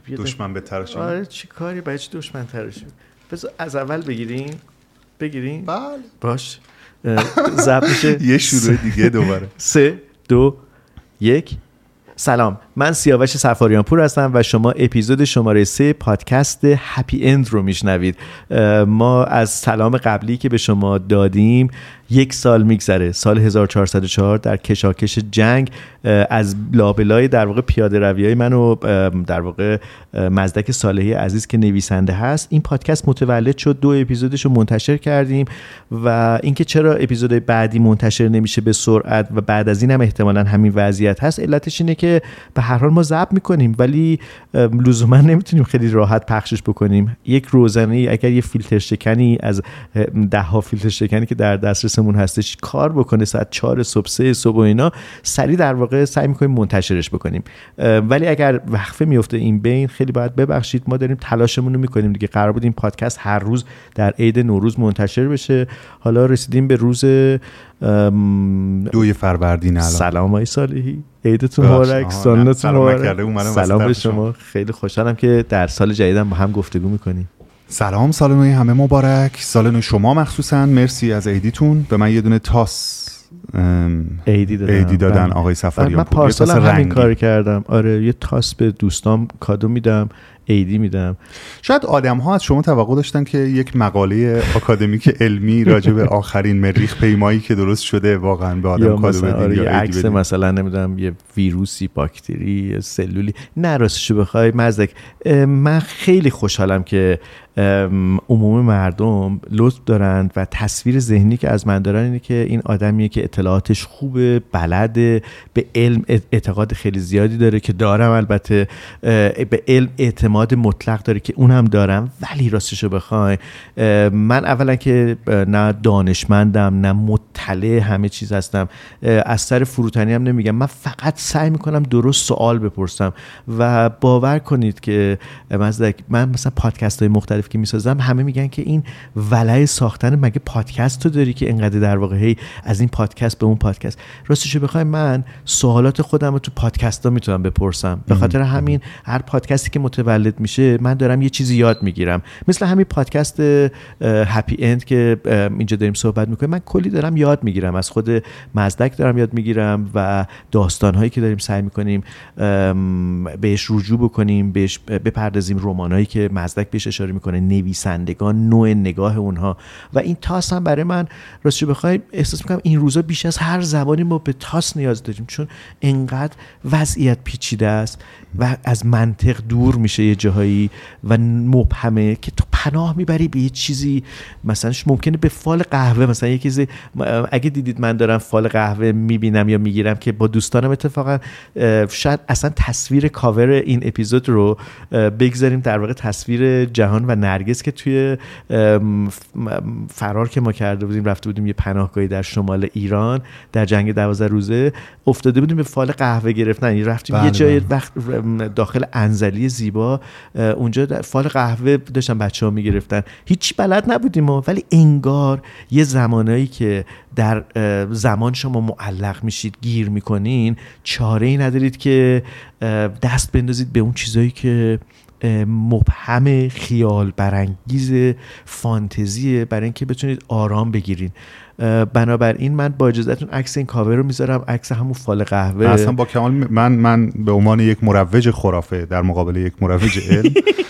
دشمن به تراشیم. آره چی کاری برای چی دشمن تراشیم؟ بذار از اول بگیریم. بله باش. ضبط میشه یه شروع دیگه دوباره. 3 2 1. سلام، من سیاوش سفاریان پور هستم و شما اپیزود شماره 3 پادکست هپی اند رو میشنوید. ما از سلام قبلی که به شما دادیم 1 سال میگذره، سال 1404 در کشاکش جنگ از لابلای در واقع پیاده رویای من و در واقع مزدک صالحی عزیز که نویسنده هست این پادکست متولد شد. 2 اپیزودش رو منتشر کردیم و اینکه چرا اپیزودهای بعدی منتشر نمیشه به سرعت و بعد از این هم احتمالاً همین وضعیت هست، علتش اینه که به هر حال ما ضبط میکنیم ولی لزوما نمیتونیم خیلی راحت پخشش بکنیم. یک روزانه اگر یه فیلتر شکنی از 10 ها فیلتر شکنی که در دسترسمون هستش کار بکنه ساعت 4 صبح 3 صبح و اینا، سریع در واقع سعی میکنیم منتشرش بکنیم. ولی اگر وقفه میفته این بین خیلی باید ببخشید، ما داریم تلاشمون رو میکنیم دیگه. قرار بود این پادکست هر روز در عید نوروز منتشر بشه، حالا رسیدیم به روز 2 فروردین. سلام آقای صالحی، عیدتون مبارک، سالتون مبارک. سلام به شما، خیلی خوشحالم که در سال جدیدم با هم گفتگو میکنیم. سلام، سال نوی همه مبارک، سال نوی شما مخصوصا. مرسی از عیدیتون. به من یه دونه تاس عیدی دادن آقای سفاریان پور. من پارسال هم همین کار کردم. آره یه تاس به دوستام کادو میدم، عیدی میدم. شاید آدم ها از شما توقع داشتن که یک مقاله آکادمیک علمی راجع به آخرین مریخ پیمایی که درست شده واقعا به آدم کادو بدین. آره یا عکس مثلا نمیدونم یه ویروسی، باکتری، سلولی. نه راستشو بخوای مزدک، من خیلی خوشحالم که عموم مردم لطف دارند و تصویر ذهنی که از من دارن اینه که این آدمیه که اطلاعاتش خوبه، بلده، به علم اعتقاد خیلی زیادی داره که دارم، البته به علم اعتماد مطلق داره که اونم دارم. ولی راستشو بخوای من اولا که نه دانشمندم نه مطلع همه چیز هستم، از سر فروتنی هم نمیگم، من فقط سعی میکنم درست سوال بپرسم و باور کنید که من مثلا پادکست های مختلف که میسازم همه میگن که این ولع ساختن مگه پادکست تو داری که انقدر در واقع هی از این پادکست به اون پادکست. راستش بخوای من سوالات خودم رو تو پادکست ها میتونم بپرسم، به خاطر همین هر پادکستی که متولد میشه من دارم یه چیزی یاد میگیرم. مثل همین پادکست هپی اند که اینجا داریم صحبت میکنیم، من کلی دارم یاد میگیرم، از خود مزدک دارم یاد میگیرم و داستانهایی که داریم سعی میکنیم بهش رجوع بکنیم، بهش بپردازیم، رمانایی که مزدک بهش اشاره میکنه، نویسندگان، نوع نگاه اونها. و این تاس هم برای من راستش بخوای احساس میکنم این روزا بیش از هر زبانی ما به تاس نیاز داریم، چون انقدر وضعیت پیچیده است و از منطق دور میشه یه جاهایی و مبهمه که تو پناه میبری به یه چیزی. مثلا ممکنه به فال قهوه، مثلا یه چیزی اگه دیدید من دارم فال قهوه میبینم یا میگیرم که با دوستانم اتفاقا شاید اصلا تصویر کاور این اپیزود رو بگذاریم در واقع تصویر جهان و نرگس که توی فرار که ما کرده بودیم رفته بودیم یه پناهگاهی در شمال ایران در جنگ 12 روزه افتاده بودیم به فال قهوه گرفتن، رفتیم یه جای وقت داخل انزلی زیبا، اونجا در فال قهوه داشتن بچه‌ها میگرفتن، هیچ بلد نبودیم ولی انگار یه زمانایی که در زمان شما معلق میشید گیر میکنین، چاره‌ای ندارید که دست بندازید به اون چیزایی که مبهم، خیال برانگیز، فانتزیه، برای اینکه بتونید آرام بگیرین. بنابراین من با اجازهتون عکس این کاور رو میذارم، عکس همون فال قهوه. اصلا با کمال من به عنوان یک مروج خرافه در مقابل یک مروج علم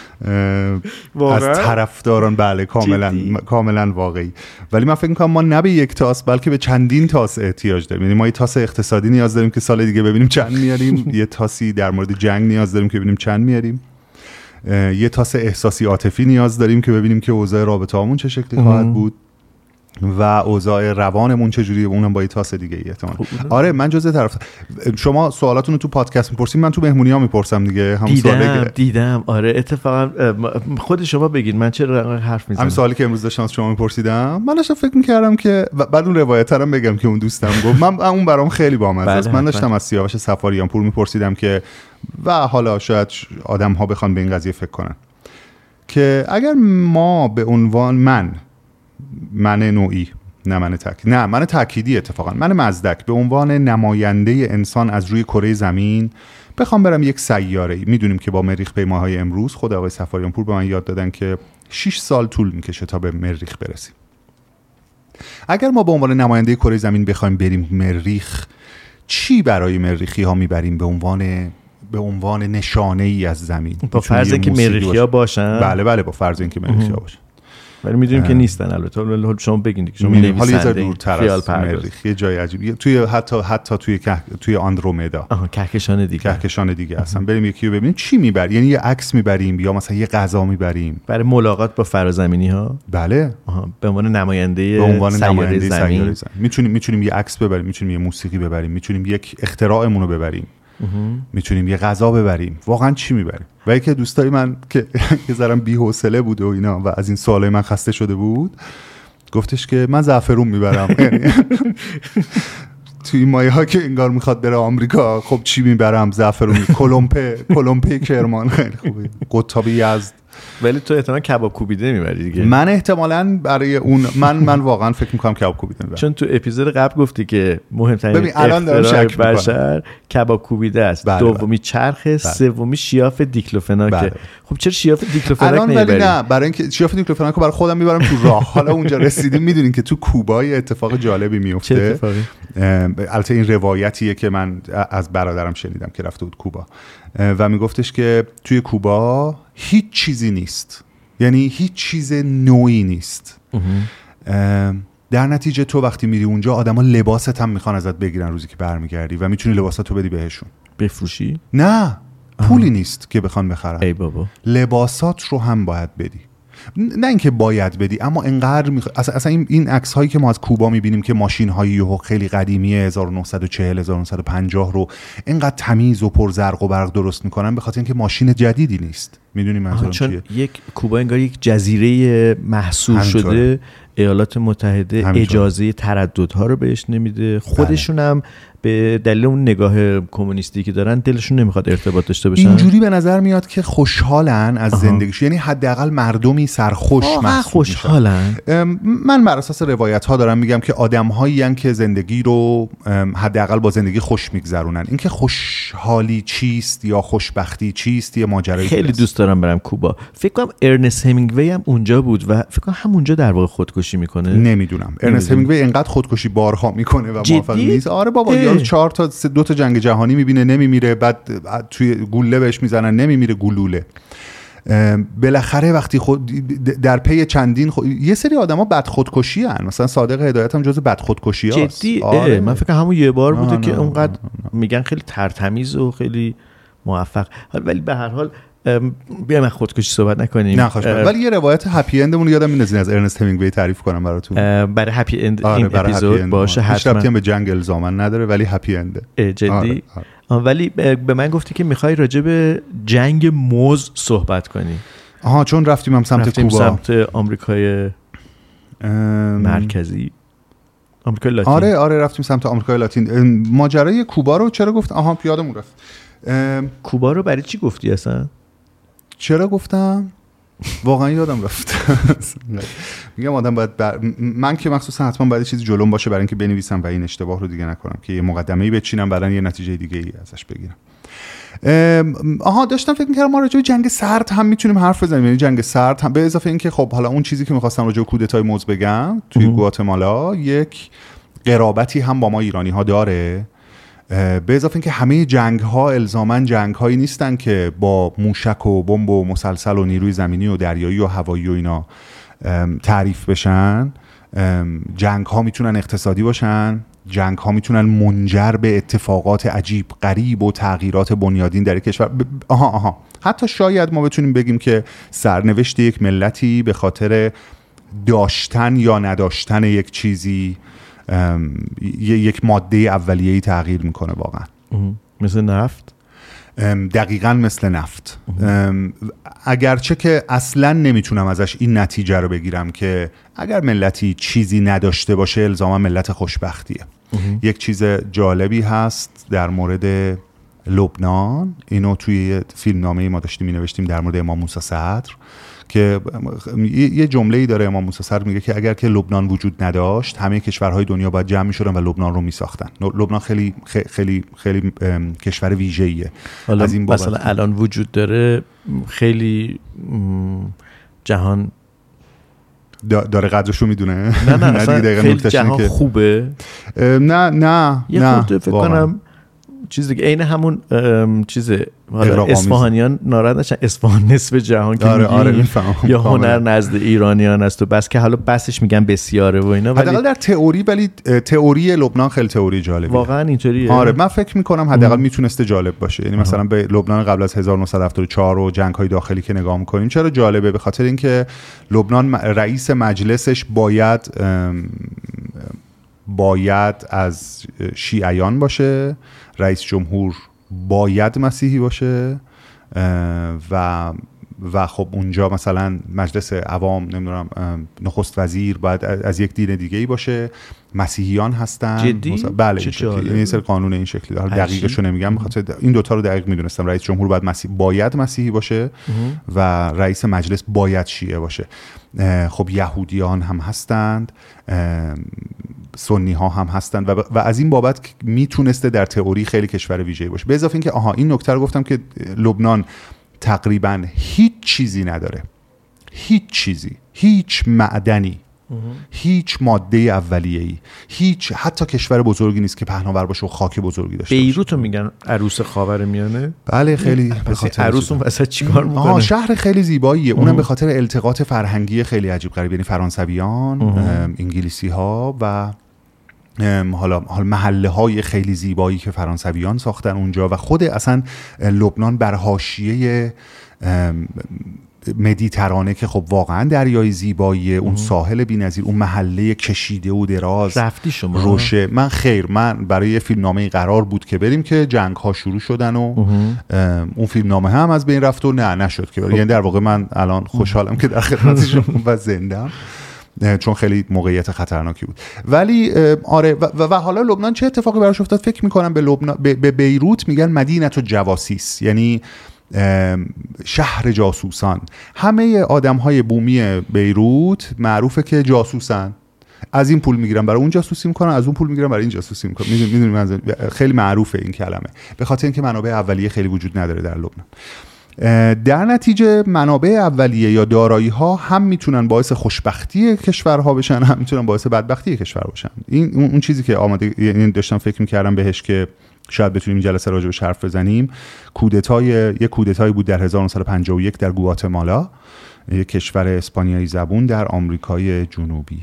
از طرفداران بله کاملا واقعی، ولی من فکر میکنم ما نه به یک تاس بلکه به چندین تاس احتیاج داریم. یعنی ما یه تاس اقتصادی نیاز داریم که سال دیگه ببینیم چند میاریم، یه تاسی در مورد جنگ نیاز داریم که ببینیم چند میاریم، یه تاس احساسی عاطفی نیاز داریم که ببینیم که اوضاع رابطه‌مون چه شکلی خواهد بود و اوضاع روانمون چجوریه، اونم با یه تاس دیگه ای احتمال. آره من جزء طرف. شما سوالاتون رو تو پادکست میپرسید، من تو مهمونی‌ها میپرسم دیگه. همون سوالی دیدم. آره اتفاقا خود شما بگید، من چرا حرف میزنم. همین سوالی که امروز داشتم از شما میپرسیدم، من داشتم فکر میکردم که بعد اون روایت هم بگم که اون دوستم گفت، من اون برام خیلی بامزه است. من داشتم از سیاوش سفاریان پور میپرسیدم که و حالا شاید آدم‌ها بخوان به این قضیه فکر کنن که اگر ما به عنوان من نوعی، نه من تأکیدی، اتفاقا من مزدک به عنوان نماینده انسان از روی کره زمین بخوام برم یک سیاره، میدونیم که با مریخ پیماهای امروز خود آقای سفاریان پور به من یاد دادن که 6 سال طول میکشه تا به مریخ برسیم. اگر ما به عنوان نماینده کره زمین بخوایم بریم مریخ، چی برای مریخی ها میبریم به عنوان نشانه ای از زمین؟ با فرض اینکه مریخی ها باشن. بله با فرض اینکه مریخی ها باشن، ولی میدونیم که نیستن. البته حالا شما بگین دیگه، شما نویسنده حالا یه ذره دورتر از مریخ، یه جای عجیبی، حتی توی آندرومدا، کهکشان دیگه اصلا بریم یکی رو ببینیم چی میبریم. یعنی یه عکس میبریم یا مثلا یه غذا میبریم برای ملاقات با فرازمینی ها. بله، به عنوان نماینده سیاره زمین میتونیم یه عکس ببریم، میتونیم یه موسیقی ببریم، میتونیم یک اختراعمون رو ببریم، میتونیم یه غذا ببریم. واقعا چی میبریم؟ و یکی دوستای من که یه ذره بی‌حوصله بود و اینا و از این سوالای من خسته شده بود، گفتش که من زعفرون میبرم. توی این مایه ها که انگار میخواد بره آمریکا، خب چی میبرم؟ زعفرون. کلمپه کرمان خیلی خوبه، قطاب یزد. ولی تو احتمالاً کباب کوبیده میبری دیگه. من احتمالاً برای اون من واقعا فکر میکنم کباب کوبیده میبرم، چون تو اپیزود قبل گفتی که مهمترین اختراع بشر کباب کوبیده است. دومی چرخ، سومی شیاف دیکلوفناک. خب چرا شیاف دیکلوفناک نمیبری؟ نه، برای اینکه شیاف دیکلوفناک رو برای خودم میبرم تو راه. حالا اونجا رسیدیم، میدونین که تو کوبا یه اتفاق جالبی میفته. چه اتفاقی؟ البته این روایتیه که من از برادرم شنیدم که رفته بود کوبا و میگفتش که توی کوبا هیچ چیزی نیست، یعنی هیچ چیز نوعی نیست. در نتیجه تو وقتی میری اونجا آدما لباست هم میخوان ازت بگیرن روزی که برمیگردی و میتونی لباساتو بدی بهشون. بفروشی؟ نه، پولی نیست که بخوان بخرن. ای بابا، لباسات رو هم باید بدی. نه اینکه باید بدی، اما انقدر اصلا این عکس هایی که ما از کوبا میبینیم که ماشین هایی خیلی قدیمیه 1940 1950 رو اینقدر تمیز و پر زرق و برق درست میکنن، به خاطر اینکه ماشین جدیدی نیست. میدونی منظورم چیه؟ یک کوبا انگار یک جزیره محصور شده، ایالات متحده اجازه ترددها رو بهش نمیده. خودشون هم به دلیل اون نگاه کمونیستی که دارن دلشون نمیخواد ارتباط داشته باشن. اینجوری به نظر میاد که خوشحالن از زندگیش، یعنی حداقل مردمی سرخوش خوشحالن. من بر اساس روایت ها دارم میگم که آدم‌هایی ان که زندگی رو حداقل با زندگی خوش میگذرونن. اینکه خوشحالی چیست یا خوشبختی چیست یه ماجرایی. خیلی دوست دارم برم کوبا. فکر کنم ارنست همینگوی هم اونجا بود و فکر کنم همونجا در واقع خودکشی میکنه. نمیدونم. ارنست همینگوی اینقدر خودکشی بارها میکنه و موفق نیست. آره بابا، یا 2 تا جنگ جهانی میبینه نمیمیره، بعد توی گوله بهش میزنن نمیمیره، گلوله. بالاخره وقتی در پی چندین یه سری آدما بد خودکشی ان، مثلا صادق هدایت هم جزو بد خودکشی هست. جدی؟ من فکر کنم همون یه بار بوده که اونقدر میگن خیلی ترتمیز و خیلی موفق. ولی به هر حال بیایم از خودکشی صحبت نکنیم. نه ولی یه روایت هپی اندمون یادم میاد از ارنست همینگوی تعریف کنم براتون. برای هپی اند این اپیزود باشه حتما. هیچ ربطی به جنگ الزاما نداره ولی هپی انده. جدی؟ ولی به من گفتی که میخوای راجع به جنگ موز صحبت کنی. چون رفتیم هم سمت کوبا، سمت آمریکای مرکزی، آمریکای لاتین. آره رفتیم سمت آمریکای لاتین. ماجرای کوبا رو چرا گفت؟ یادمون رفت. کوبا رو برای چی گفتی اصلا؟ چرا گفتم؟ واقعا یادم رفت. میگم آدم باید من که مخصوصا حتما باید چیزی جلوم باشه برای اینکه بنویسم و این اشتباه رو دیگه نکنم که یه مقدمه‌ای بچینم بعدن یه نتیجه دیگه ای ازش بگیرم. داشتم فکر می‌کردم ما راجع به جنگ سرد هم میتونیم حرف بزنیم، یعنی جنگ سرد هم، به اضافه اینکه خب حالا اون چیزی که می‌خواستم راجع به کودتای موز بگم توی گواتمالا یک قرابتی هم با ما ایرانی‌ها داره. به اضافه اینکه همه جنگ‌ها الزاماً جنگ‌هایی نیستن که با موشک و بمب و مسلسل و نیروی زمینی و دریایی و هوایی و اینا تعریف بشن. جنگ‌ها میتونن اقتصادی باشن، جنگ‌ها میتونن منجر به اتفاقات عجیب غریب و تغییرات بنیادین در کشور. حتی شاید ما بتونیم بگیم که سرنوشت یک ملتی به خاطر داشتن یا نداشتن یک چیزی، یک ماده اولیه‌ای تغییر میکنه واقعا. مثل نفت؟ دقیقاً مثل نفت. اگرچه که اصلاً نمیتونم ازش این نتیجه رو بگیرم که اگر ملتی چیزی نداشته باشه الزاما ملت خوشبختیه. یک چیز جالبی هست در مورد لبنان. اینو توی فیلمنامه ما داشتیم می‌نوشتیم در مورد امام موسی صدر که یه جمله‌ای داره امام موسی صدر میگه که اگر که لبنان وجود نداشت همه کشورهای دنیا باید جمع می‌شدن و لبنان رو می‌ساختن. لبنان خیلی خیلی خیلی کشور ویژه‌ایه. از این بابت مثلا الان وجود داره، خیلی جهان داره قدرشو میدونه. نه خیلی جهان خوبه. نه یه خود فکر کنم چیز دیگه عین همون چیزه، حالا اصفهانیان ناراحت نشن اصفهان نصف جهان که یا هنر نزد ایرانیان است و بس که حالا بسش میگن بسیاره و اینا، حداقل در تئوری، ولی تئوری لبنان خیلی تئوری جالبیه. واقعا اینطوریه. آره من فکر میکنم حداقل میتونسته جالب باشه. یعنی مثلا به لبنان قبل از 1974 و جنگ‌های داخلی که نگاه میکنیم چرا جالبه؟ به خاطر اینکه لبنان رئیس مجلسش باید از شیعیان باشه، رئیس جمهور باید مسیحی باشه و خب اونجا مثلا مجلس عوام نمیدونم نخست وزیر باید از یک دین دیگه ای باشه، مسیحیان هستن. جدی؟ بله این سر قانون این شکلی داره. دقیقشو نمیگم، بخاطر این دوتا رو دقیق میدونستم. رئیس جمهور باید مسیحی باشه و رئیس مجلس باید شیعه باشه. خب یهودیان هم هستند، سنی ها هم هستند و از این بابت میتونسته در تئوری خیلی کشور ویژه‌ای باشه. به اضافه اینکه این نکته رو گفتم که لبنان تقریبا هیچ چیزی نداره، هیچ چیزی، هیچ معدنی، هیچ ماده اولیه‌ای، حتی کشور بزرگی نیست که پهناور باشه و خاک بزرگی داشته باشه. بیروت رو میگن عروس خاورمیانه. بله خیلی عروس اون وسط چیکار میکنه؟ شهر خیلی زیباییه. اونم به خاطر التقاط فرهنگی خیلی عجیب غریب، یعنی فرانسویان، انگلیسی ها و حالا محله های خیلی زیبایی که فرانسویان ساختن اونجا و خود اصلا لبنان بر حاشیه مدیترانه که خب واقعا دریای زیباییه، اون ساحل بی‌نظیر، اون محله کشیده و دراز. رفتی شما؟ روشه. من برای یه فیلمنامه قرار بود که بریم که جنگ ها شروع شدن و اون فیلمنامه هم از بین رفت و نشد که یعنی در واقع من الان خوشحالم که در خدمت شما و زنده‌ام، چون خیلی موقعیت خطرناکی بود. ولی آره و حالا لبنان چه اتفاقی براش افتاد؟ فکر میکنم به بیروت میگن مدینه الجواسیس، یعنی شهر جاسوسان. همه آدم‌های بومی بیروت معروفه که جاسوسن، از این پول میگیرن برای اون جاسوسی میکنن، از اون پول میگیرن برای این جاسوسی میکنن. میدونی منظور، خیلی معروفه این کلمه، به خاطر اینکه منابع اولیه خیلی وجود نداره در لبنان. در نتیجه منابع اولیه یا دارایی ها هم میتونن باعث خوشبختی کشورها بشن، هم میتونن باعث بدبختی کشور باشن. این اون چیزی که یعنی داشتم فکر میکردم بهش که شاید بتونیم این جلسه راجع بهش حرف بزنیم. یک کودتایی بود در 1951 در گواتمالا، یک کشور اسپانیایی زبون در آمریکای جنوبی.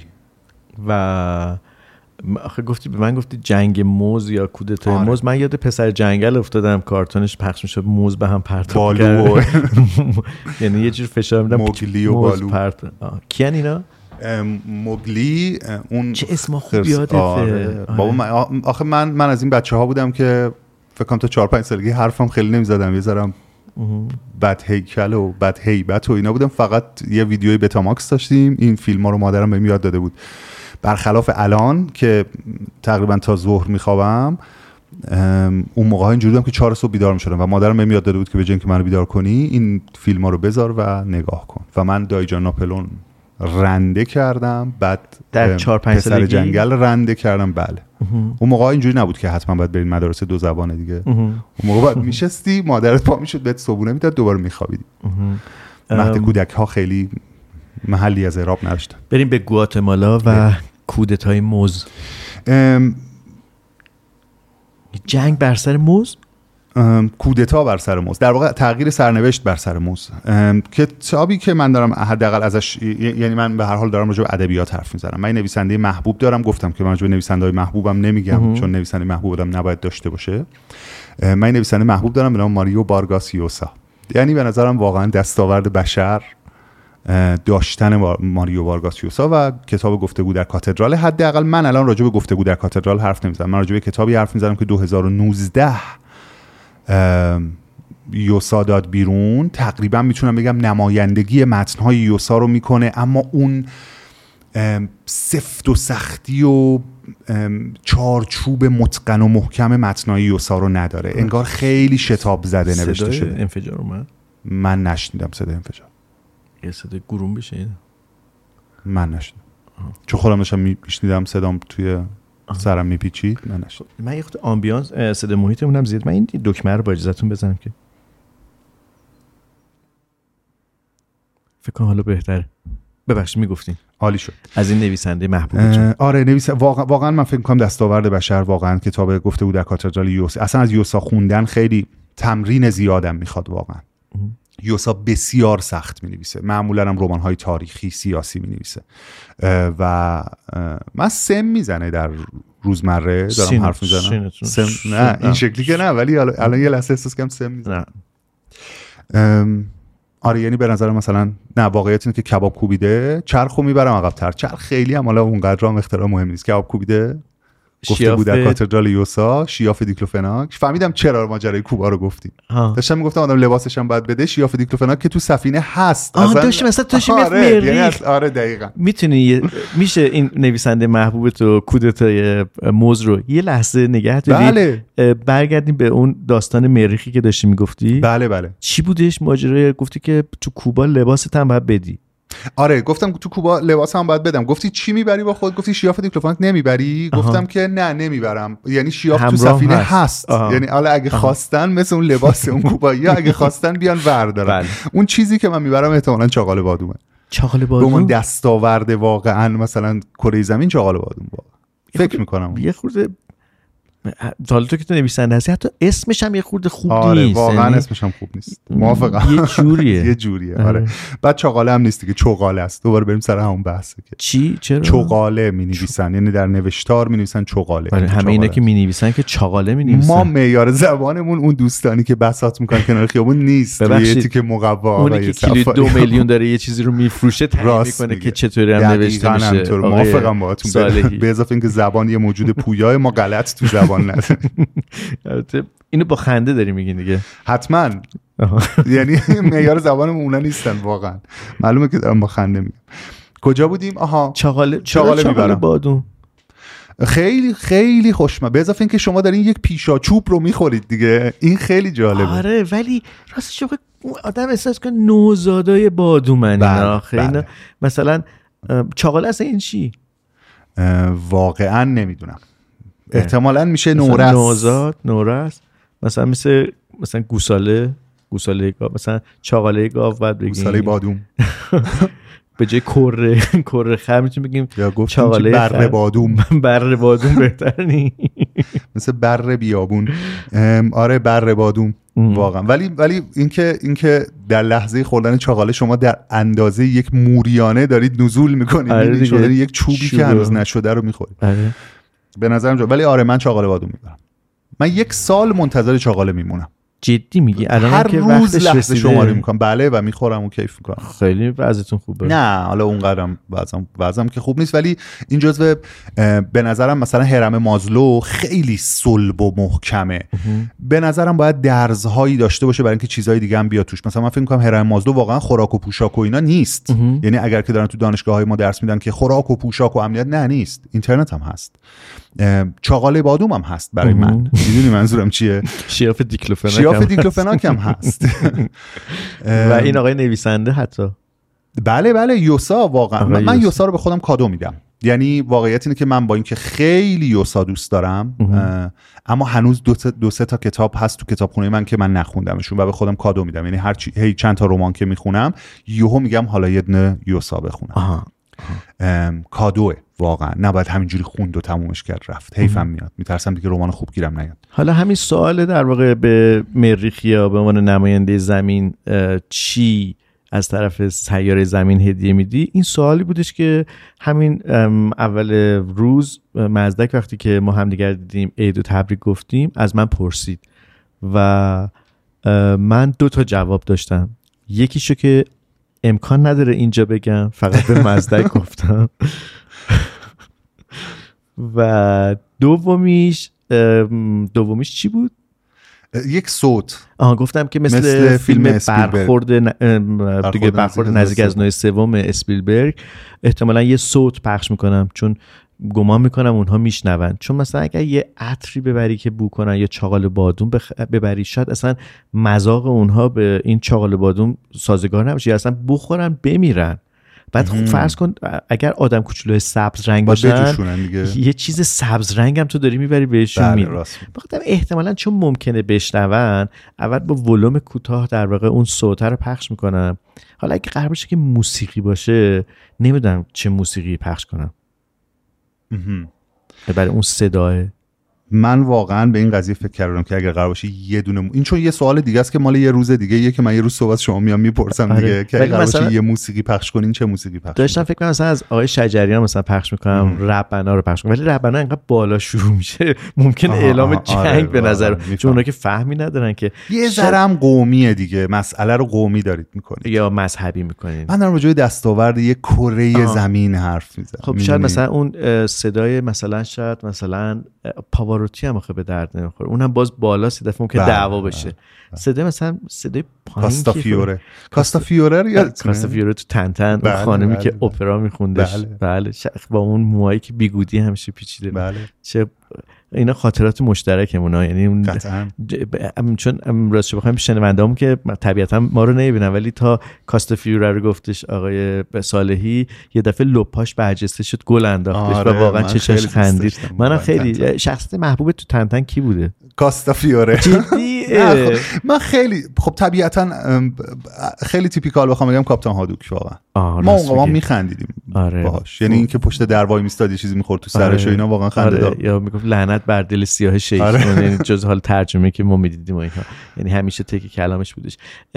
و آخه گفتی جنگ موز یا کودتای موز، من یاد پسر جنگل افتادم، کارتونش پخش میشه، موز به هم پرتاب کرد. یعنی یه جور فشار میدم موگلی و بالو. کیان اینا؟ موگلی اون چه اسم خوب یادته. بابا آخه من از این بچه‌ها بودم که فکر کنم تا 4-5 سالگی حرفم خیلی نمیزدم، یه ذرم بد هیکل و بد هیبت و اینا بودم. فقط یه ویدیوی بتاماکس داشتیم، این فیلم‌ها رو مادرم بهم یاد داده بود. برخلاف الان که تقریبا تا ظهر میخوابم، اون موقع اینجوری بودم که 4 صبح بیدار میشدم و مادرم بهم یاد داده بود که به جای اینکه منو بیدار کنی این فیلم‌ها رو بذار و نگاه کن. و من دایجان ناپلون رنده کردم، بعد در 4-5 سالگی جنگل رنده کردم. بله اون موقع اینجوری نبود که حتما باید برید مدرسه 2 زبانه دیگه. اون موقع باید میشستی، مادرت پا میشد بهت صبونه میداد، دوباره میخوابیدی. مهد کودک ها خیلی محلی از اعراب نداشتن. بریم به گواتمالا و کودتای موز. جنگ بر سر موز؟ کودتا بر سر موز، در واقع تغییر سرنوشت بر سر موز. کتابی که من دارم حداقل ازش، یعنی من به هر حال دارم راجع به ادبیات حرف میزنم. من نویسنده محبوب دارم، گفتم که من راجع به نویسنده‌های محبوبم نمیگم چون نویسنده محبوب آدم نباید داشته باشه. من نویسنده محبوب دارم به نام ماریو وارگاس یوسا. یعنی به نظرم واقعا دستاورد بشر داشتن ماریو وارگاس یوسا و کتاب گفتگو در کاتدرال. حداقل من الان راجع به گفتگو در کاتدرال حرف نمیزنم، من راجع به کتابی حرف میزنم که 2019 یوسا داد بیرون. تقریبا میتونم بگم نمایندگی متن‌های یوسا رو میکنه، اما اون سفت و سختی و چارچوب متقن و محکم متنای یوسا رو نداره. انگار خیلی شتاب زده نوشته شده. صدای انفجار اومد؟ من نشنیدم صدای انفجار. یه صدای گروم بشه؟ من نشنیدم، چون خودم داشتم میشنیدم صدام توی سرم میپیچید. من نشنیدم. من یه خود آمبیانس صدای محیطمونم زیاد. من این دکمه رو با اجازهتون بزنم که فکر کنم حالا بهتره. ببخشید میگفتین. عالی شد. از این نویسنده محبوب. آره واقعا من فکر می‌کنم دستاورد بشر واقعا کتاب گفته بود در کاتدرال یوسا. اصلا از یوسا خوندن خیلی تمرین زیادم میخواد واقعا. یوسا بسیار سخت می‌نویسه. معمولاً هم رمان‌های تاریخی سیاسی می‌نویسه و من سم میزنه در روزمره دارم حرف میزنم. نه این شکلی که نه، ولی الان یه لحظه احساس کنم سم میزنه. آره یعنی به نظر مثلا نه، واقعیت اینه که کباب کوبیده چرخو میبرم عقب‌تر. چرخ خیلی هم حالا اونقدر هم اختراع مهم نیست. کباب کوبیده گفته بود در کاتدرال یوسا، شیاف دیکلوفناک. فهمیدم چرا ماجرای کوبا رو گفتیم. داشتم میگفتم آدم لباسش هم باید بده. شیاف دیکلوفناک که تو سفینه هست. داشتم مثلا توش مریخ. آره دقیقاً. میشه این نویسنده محبوبت و کودتای موز رو یه لحظه نگه دارید؟ بله. برگردیم به اون داستان مریخی که داشتی میگفتی. بله. چی بودش ماجرا؟ گفتی که تو کوبا لباست هم باید بدی. آره گفتم تو کوبا لباس هم باید بدم. گفتی چی میبری با خود؟ گفتی شیاف دیکلوفناک نمیبری؟ گفتم که نه نمیبرم. یعنی شیاف تو سفینه هست. یعنی حالا اگه خواستن مثل اون لباس اون کوبایی ها اگه خواستن بیان وردارن. اون چیزی که من میبرم احتمالاً چاقال بادومه. چاقال بادوم؟ اون دستاورد واقعا مثلا کره زمین چاقال بادوم واقعا. فکر میکنم یه خورده حالا تو که تو نویسنده هستی حتی اسمش هم یه خورده خوب نیست. واقعا اسمش هم خوب نیست. موافقم. یه جوریه. آره. بعد چاقاله هم نیست دیگه، چوغاله است. دوباره بریم سر همون بحثه که چی چرا چوغاله می‌نویسن، یعنی در نوشتار می‌نویسن چوغاله. آره همه اینا که می‌نویسن که چاقاله می‌نویسن. ما معیار زبانمون اون دوستانی که بساط می‌کنن کنار خیابون نیست. یه که مقوا اونی که کیلو 2 میلیون داره یه چیزی رو میفروشه تعیین می‌کنه که چطوری هم نوشته میشه. موافقم باهاتون. به اضافه اینکه زبان یه موجود پویا، ما غلط تو زبان نداریم. البته اینو با خنده داری میگین دیگه. حتما. یعنی معیار زبانمون اونا نیستن واقعا. معلومه که دارم با خنده میگم. کجا بودیم؟ چاقاله میبرم. بادوم خیلی خیلی خوشمزه. به اضافه اینکه شما دارین یک پیشاچوب رو میخورید دیگه. این خیلی جالبه. آره ولی راستش آدم احساس کنه نوزادای بادومن اینا. خیلی مثلا چاقاله اصلا این چی؟ واقعا نمیدونم. احتمالاً میشه نورس، نوزاد، نورس، مثلا مثلا گوساله گاو، مثلا چاقاله گاو بعد بگیم گوساله بادوم. به جای کره خر میتونیم بگیم چاقاله بره بادوم. بره بادوم بهتر نی؟ مثل بره بیابون. آره بره بادوم واقعا. ولی اینکه در لحظه خوردن چاقاله شما در اندازه یک موریانه دارید نزول میکنید. آره شده یک چوبی که هنوز نشده رو میخورید. آره. به نظرم ولی آره من چاقاله بادوم میبرم. من 1 سال منتظر چاقاله میمونم. جدی میگی؟ الان هر که روز لحظه شماری میکنم. بله و میخورم و کیف میکنم. خیلی وضعیتون خوبه؟ نه حالا اونقدرم وضعم که خوب نیست، ولی این جزو به نظرم مثلا هرم مازلو خیلی صلب و محکمه. به نظرم باید درزهایی داشته باشه برای اینکه چیزهای دیگه هم بیاد توش. مثلا من فکر میکنم هرم مازلو واقعا خوراک و پوشاک و اینا نیست. یعنی اگر که دارن تو دانشگاه‌های ما درس میدن که خوراک و پوشاک و امنیت، نه نیست. اینترنت هم هست. چاقاله بادوم هم هست برای من. میدونی منظورم چیه؟ شیاف دیکلوفناک هم هست. و این آقای نویسنده حتی بله یوسا واقعا. من یوسا رو به خودم کادو میدم. یعنی واقعیت اینه که من با اینکه خیلی یوسا دوست دارم اما هنوز دو سه تا کتاب هست تو کتابخونه من که من نخوندمشون و به خودم کادو میدم. یعنی هی چند تا رمان که میخونم یهو میگم حالا یه دونه یوسا بخونم. کادوه واقعا. نباید همینجوری خوند و تمومش کرد رفت. حیفم میاد. میترسم دیگه رمان خوب گیرم نیاد. حالا همین سوال در واقع به مریخیا به عنوان نماینده زمین چی از طرف سیاره زمین هدیه میدی؟ این سوالی بودش که همین اول روز مزدک وقتی که ما هم دیگر دیدیم عید و تبریک گفتیم از من پرسید و من 2 تا جواب داشتم. یکیشو که امکان نداره اینجا بگم، فقط به مزدک گفتم. و دومیش چی بود؟ یک صوت. گفتم که مثل فیلم برخورد نزدیک از نوع سوم اسپیلبرگ احتمالاً یه صوت پخش میکنم، چون گمان میکنم اونها میشنون. چون مثلا اگر یه عطری ببری که بو کنن یا چاقال بادوم ببری، شاید اصلا مذاق اونها به این چاقال بادوم سازگار نباشه یا اصلا بخورن بمیرن. بعد خوب فرض کن اگر آدم کوچولوی سبز رنگ باشن، یه چیز سبز رنگ هم تو داری میبری بهشون میدی. بخاطر احتمالاً چون ممکنه بشنون، اول با ولوم کوتاه در واقع اون صوت رو پخش میکنم. حالا اگه قرار باشه که موسیقی باشه، نمیدونم چه موسیقی پخش کنم برای اون صداه. من واقعا به این قضیه فکر کردم که اگر قرار باشه یه دونه این چون یه سوال دیگه است که مال یه روز دیگه یه که من یه روز صحبت شما میام میپرسم دیگه که اگر قرار باشه یه موسیقی پخش کنین چه موسیقی پخش داشتم فکر کنم مثلا از آقای شجریان مثلا پخش میکنم، ربنا رو پخش کنم، ولی ربنا انقدر بالا شروع میشه ممکنه اعلام جنگ به نظر، چون اونا که فهمی ندارن که یه ذره هم قومیه دیگه، مسئله رو قومی دارید میکنید یا مذهبی میکنید. من دارم راجع به دستاورد یه کره زمین حرف میزنم. خب شاید مثلا اون صدای مثلا شاید مثلا پاواروتی هم آخه به درد نمیخوره، اونم باز بالا صدف ممکن دعوا بشه. صدای مثلا صدای پایین کاستافیوره کاستافیوره تو تنتن، اون خانمی که اپرا میخوندش، بله با اون موهایی که بیگودی همیشه پیچیده، چه اینا خاطرات مشترکمونه. یعنی چون راستش بخوایم شنونده‌مون که طبیعتا ما رو نمیبینن، ولی تا کاستافیوره رو گفتش آقای صالحی یه دفعه لپاش برجسته شد، گل انداختش و واقعا چشاش خندید. منم خیلی شخصیت محبوب تو تنتن کی بوده؟ کاستافیوره. جدی؟ من خیلی خب طبیعتا خیلی تیپیکال بخوام بگم کاپیتان هادوک واقعا. ما اونقدر میخندیدیم باهاش، یعنی اینکه پشت در وای میستاد یه چیزی میخورد تو سرش و اینا واقعا خنده دار. یا میگفت لعنت بر دل سیاه شیخ، یعنی جز حال ترجمه که ما میدیدیم اینا، یعنی همیشه تک کلامش بودش.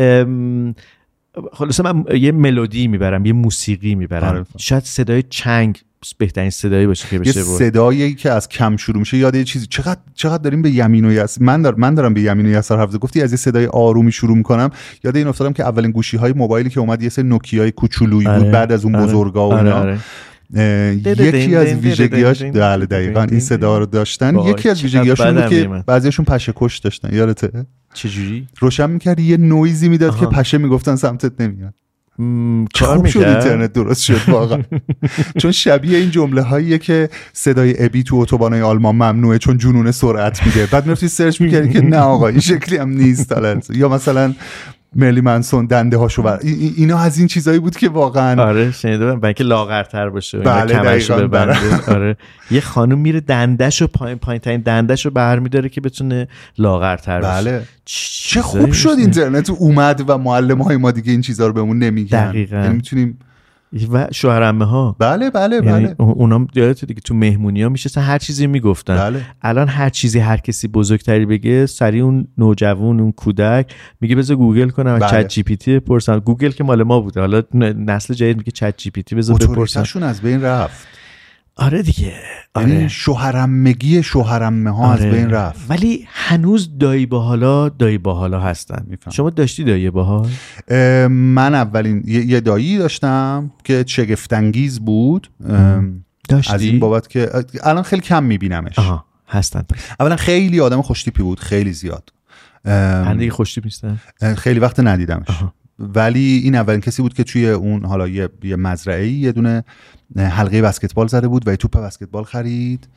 خلاصه من یه ملودی میبرم، یه موسیقی میبرم، شاید صدای چنگ بهترین صدایی باشه که بشه. یه صدایی که از کم شروع میشه، یاد یه چیزی چقدر داریم به یمین و یسار، من دارم به یمین و یسار حرف گفتی، از یه صدای آرومی شروع میکنم. یاد این افتادم که اولین گوشی‌های موبایلی که اومد یه سری نوکیای کوچولویی بود بعد از اون بزرگا و اینا. یکی از ویژگیاش دقیقاً این صدا رو داشتن. یکی از ویژگیاشون بود که بعضیشون پشه کش داشتن. یادته؟ چجوری؟ روشن می‌کرد یه نویزی میداد که پشه میگفتن سمتت نمیاد. خوب شد اینترنت درست شد واقعا. چون شبیه این جمله هاییه که صدای ابی تو اتوبان‌های آلمان ممنوعه چون جنون سرعت میده، بعد میرفتی سرچ می‌کردی که نه آقا این شکلی هم نیست. یا مثلا ملی منسون دنده هاشو بر اینا از این چیزایی بود که واقعا آره شنیده بودم، که لاغرتر باشه، کمرشو ببنده. آره یه خانم میره دندشو پایین ترین دندشو برمی‌داره که بتونه لاغرتر بشه. بله چه خوب شد اینترنت اومد و معلم‌های ما دیگه این چیزا رو بهمون نمیگن، یعنی میتونیم و شوهرعمه ها بله یعنی اونا یادت دیگه تو مهمونی‌ها میشستن هر چیزی میگفتن. الان هر چیزی هر کسی بزرگتری بگه، سریع اون نوجوان اون کودک میگه بذار گوگل کنم، چت جی پی تی بپرسم. گوگل که مال ما بوده، حالا نسل جدید میگه چت جی پی تی بذار بپرسم. اتوریته‌شون از بین رفت. آره دیگه، یعنی شوهرعمگی شوهرعمه ها از بین رفت، ولی هنوز دایی باحالا هستن. شما داشتی دایی باحال؟ من اولین یه دایی داشتم که شگفت‌انگیز بود. داشتی؟ از این بابت که الان خیلی کم میبینمش. هستن. اولا خیلی آدم خوشتیپی بود، خیلی زیاد. دیگه خوشتیپ نیستن. خیلی وقت ندیدمش. ولی این اولین کسی بود که توی اون حالا یه مزرعه‌ای یه دونه حلقه بسکتبال زده بود و یه توپ بسکتبال خرید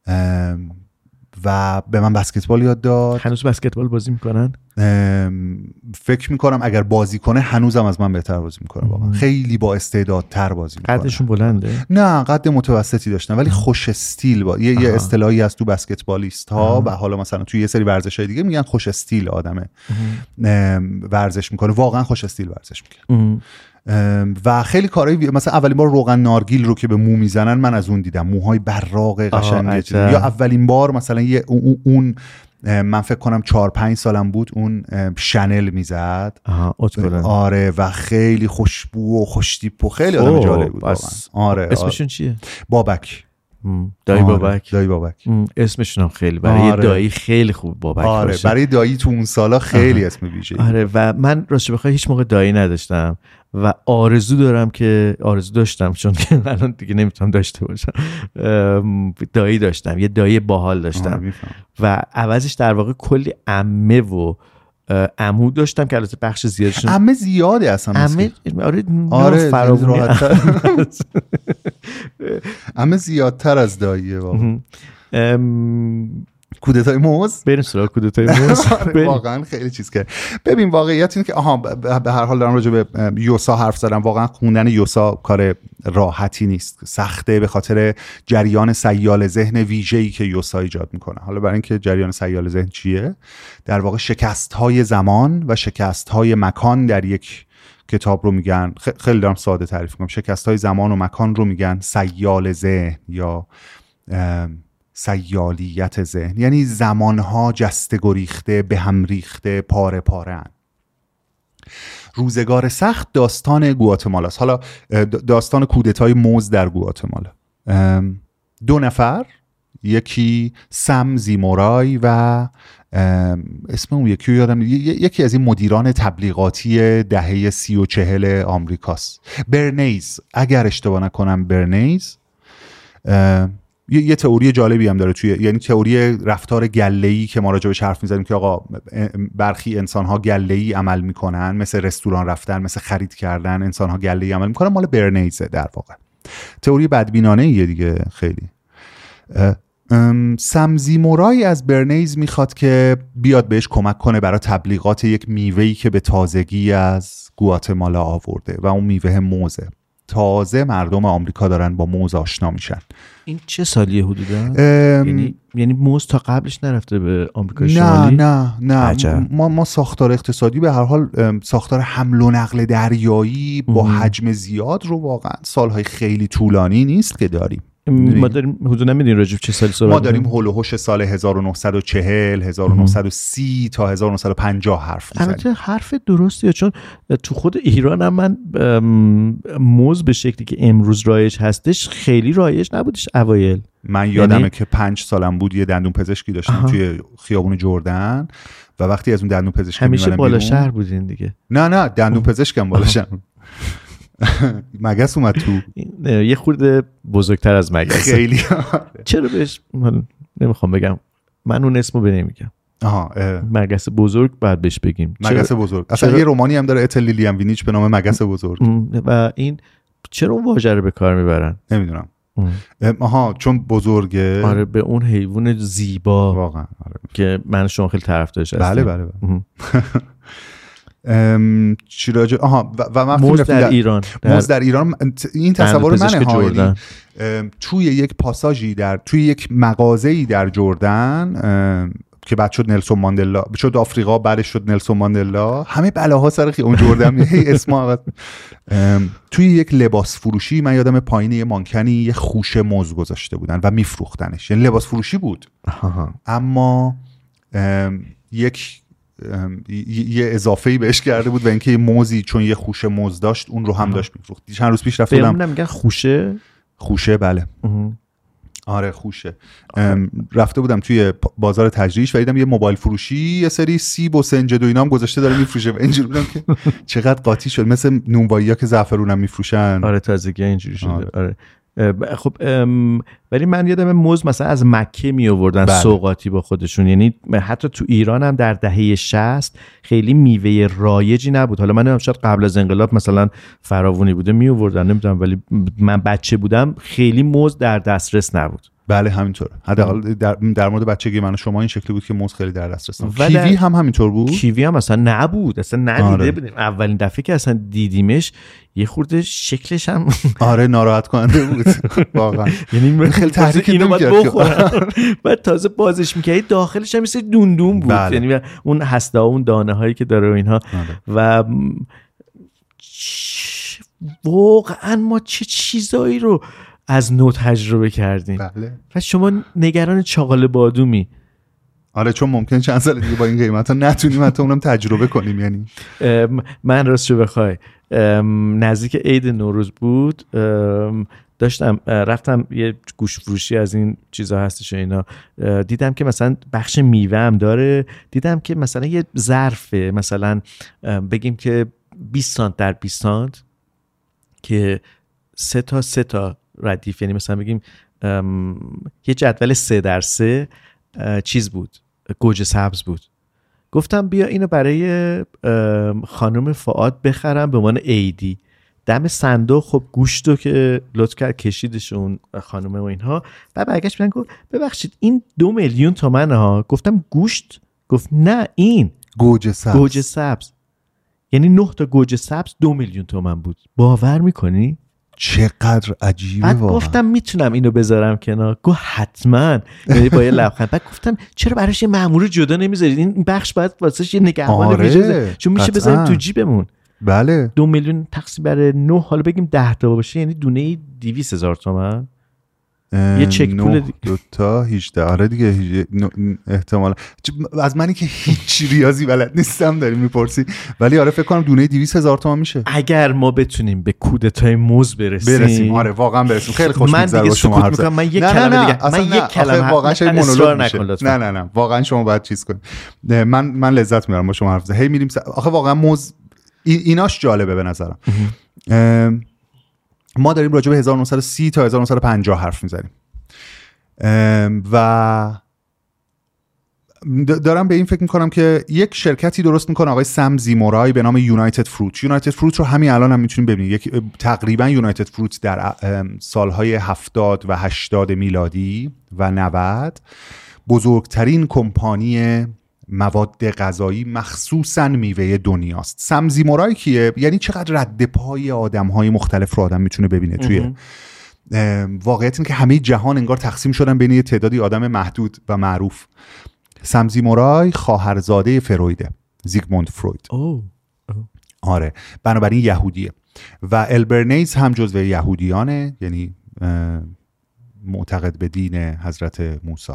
و به من بسکتبال یاد داد. هنوز بسکتبال بازی میکنن؟ فکر میکنم اگر بازی کنه هنوزم از من بهتر بازی میکنه واقعا. خیلی با استعدادتر بازی میکنه. قدشون بلنده؟ نه قد متوسطی داشتن ولی خوش استیل یه اصطلاحی هست تو بسکتبالیست ها و حالا مثلا توی یه سری ورزش‌های دیگه میگن خوش استیل آدمه ورزش میکنه، واقعا خوش استیل ورزش میکنه. و خیلی کارهای مثلا اولین بار روغن نارگیل رو که به مو میزنن من از اون دیدم، موهای براق قشنگ. یا اولین بار مثلا اون من فکر کنم 4-5 سالم بود اون شنل میزد. آره و خیلی خوشبو و خوشتیپ و خیلی آدم جالب بود واقعا. آره اسمشون چیه؟ بابک. دایی بابک. دایی بابک اسمشون هم خیلی برای دایی خیلی خوب بابک باشه. برای دایی تو اون سالا خیلی اسم ویژه‌ای. آره و من راستش بخوای هیچ موقع دایی نداشتم و آرزو داشتم چون الان دیگه نمیتونم داشته باشم. دایی داشتم، یه دایی باحال داشتم و عوضش در واقع کلی عمه و عمو داشتم که البته بخش زیادشون عمه زیاده اصلا. آره فراوون عمه زیادتر از داییه واقعا. کودتای موز بریم سراغ کودتای موز. واقعا خیلی چیز کرد. ببین واقعیت اینه که به هر حال دارم راجع به یوسا حرف زدم. واقعا خوندن یوسا کار راحتی نیست، سخته به خاطر جریان سیال ذهن ویژه‌ای که یوسا ایجاد میکنه. حالا برای اینکه جریان سیال ذهن چیه، در واقع شکست‌های زمان و شکست‌های مکان در یک کتاب رو میگن، خیلی دارم ساده تعریف میکنم، شکست‌های زمان و مکان رو میگن سیال ذهن یا سیالیت ذهن، یعنی زمانها جسته گریخته، به هم ریخته، پاره پاره هن. روزگار سخت داستان گواتمالاست. حالا داستان کودتای موز در گواتمالا. 2 نفر، یکی سم زیمورای و اسم اون یکی یادم، یکی از این مدیران تبلیغاتی دهه 30 و 40 آمریکاست، برنیز اگر اشتباه نکنم. برنیز یه تئوری جالبی هم داره یعنی تئوری رفتار گله‌ای که ما راجعش حرف می‌زدیم که آقا برخی انسان‌ها گله‌ای عمل می‌کنن، مثل رستوران رفتن، مثل خرید کردن، انسان‌ها گله‌ای عمل می‌کنن. مال برنیزه در واقع. تئوری بدبینانه‌ایه دیگه خیلی. سم زیمورای از برنیز میخواد که بیاد بهش کمک کنه برای تبلیغات یک میوه‌ای که به تازگی از گواتمالا آورده و اون میوه موزه. تازه مردم آمریکا دارن با موز آشنا میشن. این چه سالیه حدودا؟ یعنی موز تا قبلش نرفته به آمریکا شمالی؟ نه ما ساختار اقتصادی به هر حال ساختار حمل و نقل دریایی با حجم زیاد رو واقعا سالهای خیلی طولانی نیست که داریم. ما داریم حدودا میدونیم راجع به چه سالی صحبت ما داریم هول و هوش سال 1940 1930 تا 1950 حرف میزنیم. البته حرف درستیه، چون تو خود ایران هم من موز به شکلی که امروز رایج هستش خیلی رایج نبودش اوایل. من یادمه که 5 سالم بود یه دندون پزشکی داشتم توی خیابون جردن و وقتی از اون دندون پزشکی همیشه بالا شهر بودین دیگه؟ نه دندون پزشکم بالا شهر. مگس اومد تو، یه خورده بزرگتر از مگس خیلی. چرا بهش نمیخوام بگم، من اون اسمو نمیگم. مگس بزرگ بعد بهش بگیم مگس بزرگ. اصلا یه رومانی هم داره اتل لیلیان وینیچ به نام مگس بزرگ و این چرا اون واژه رو به کار میبرن نمیدونم. چون بزرگه. آره به اون حیوان زیبا واقعا. آره. که من شما خیلی طرفدارش هستم. بله. چی راجع و من موز در ایران این تصور منه ها. توی یک پاساژی توی یک مغازه‌ای در جردن که بعد شد نلسون ماندلا، شد آفریقا، بعدش شد نلسون ماندلا، همه بلاها سر اون جردن اسمها. توی یک لباس فروشی من یادم پایین یه مانکنی یه خوشه موز گذاشته بودن و میفروختنش. یعنی لباس فروشی بود اما یه اضافه‌ای بهش کرده بود و اینکه موزی چون یه خوشه موز داشت اون رو هم داشت میفروخت. چند روز پیش رفته بودم. میگن خوشه بله. آره خوشه. رفته بودم توی بازار تجریش و دیدم یه موبایل فروشی یه سری سیب و سنجد و اینا هم گذاشته داره میفروشه و اینجوری بودم که چقدر قاطی شد، مثل نونوایی‌ها که زعفرونم میفروشن. آره تازگی اینجوری شده. آره. خب ولی من یادم موز مثلا از مکه می آوردن سوغاتی با خودشون، یعنی حتی تو ایران هم در دهه 60 خیلی میوه رایجی نبود. حالا من شاید قبل از انقلاب مثلا فراوونی بوده می آوردن نمیدونم، ولی من بچه بودم خیلی موز در دسترس نبود. بله همینطوره. حداقل در مورد بچگی من و شما این شکلی بود که موز خیلی در دسترس نبود. کیوی هم همینطور بود. کیوی هم اصلا نبود، اصلا ندیده بودیم. اولین دفعه که اصلا دیدیمش یه خورده شکلش هم آره ناراحت کننده بود واقعا. یعنی خیلی تحریک اینو باید بخورم. بعد تازه بازش می‌کردی داخلش هم مثل دوندون بود. بله. یعنی اون هسته ها اون دانه هایی که داره و اینها. و واقعا ما چه چیزایی رو از نو تجربه کردیم. بله. و شما نگران چاقال بادومی. آره چون ممکن چند سال دیگه با این قیمتا نتونیم حتی اونم تجربه کنیم. یعنی من راستش بخوای نزدیک عید نوروز بود، داشتم رفتم یه گوش فروشی از این چیزا هستش و اینا، دیدم که مثلا بخش میوه هم داره، دیدم که مثلا یه ظرفه مثلا بگیم که 20 سانت در 20 سانت که 3 تا ردیف، یعنی مثلا بگیم یه جدول 3 در 3 چیز بود، گوجه سبز بود. گفتم بیا اینو برای خانم فؤاد بخرم به عنوان عیدی. دم صندوق خب گوشتو که لطف کرد کشیدشون خانم و اینها. بعد برگشت گفت ببخشید این 2 میلیون تومنه ها. گفتم گوشت؟ گفت نه این گوجه سبز. یعنی 9 تا گوجه سبز 2 میلیون تومن بود. باور میکنی؟ چقدر عجیبه. بعد گفتم میتونم اینو بذارم کنار؟ گفت حتما، یعنی با یه لبخند. بعد گفتم چرا براش یه مأمور جدا نمیذارید؟ این بخش باید واسش یه نگهبان ویژه، چون میشه بذاریم تو جیبمون. بله 2 میلیون تقسیم بر 9، حالا بگیم 10 تا باشه یعنی دونه 200,000 تومان. یه چک پول 2 تا 18. آره دیگه احتمالا. از منی که هیچ ریاضی بلد نیستم داری میپرسی، ولی آره فکر کنم دونه 200,000 تومان میشه. اگر ما بتونیم به کودتای موز برسیم. آره واقعا برسیم. خیلی خوش میگذره با شما حرف زدن. من یک کلمه دیگه، من یک کلمه واقعا شاید مونولوگ میشه. نه واقعا شما باید چیز کنید. من لذت میبرم با شما حرف زدن. هی میریم آخه واقعا موز ایناش جالبه به نظرم. ما داریم راجع به 1930 تا 1950 حرف میزنیم و دارم به این فکر میکنم که یک شرکتی درست میکنه آقای سم زیمورای به نام یونایتد فروت. یونایتد فروت رو همین الان هم میتونیم ببینید. تقریبا یونایتد فروت در سالهای 70 و 80 میلادی و 90 بزرگترین کمپانی مواد غذایی مخصوصاً میوه دنیاست. سم زیمورای کیه؟ یعنی چقدر رد پای آدم‌های مختلف رو آدم میتونه ببینه توی واقعیت اینه که همه جهان انگار تقسیم شدن بین یه تعدادی آدم محدود و معروف. سم زیمورای خواهرزاده فرویده، زیگموند فروید. آره بنابراین یهودیه و البرنیز هم جزو یهودیانه، یعنی معتقد به دین حضرت موسی.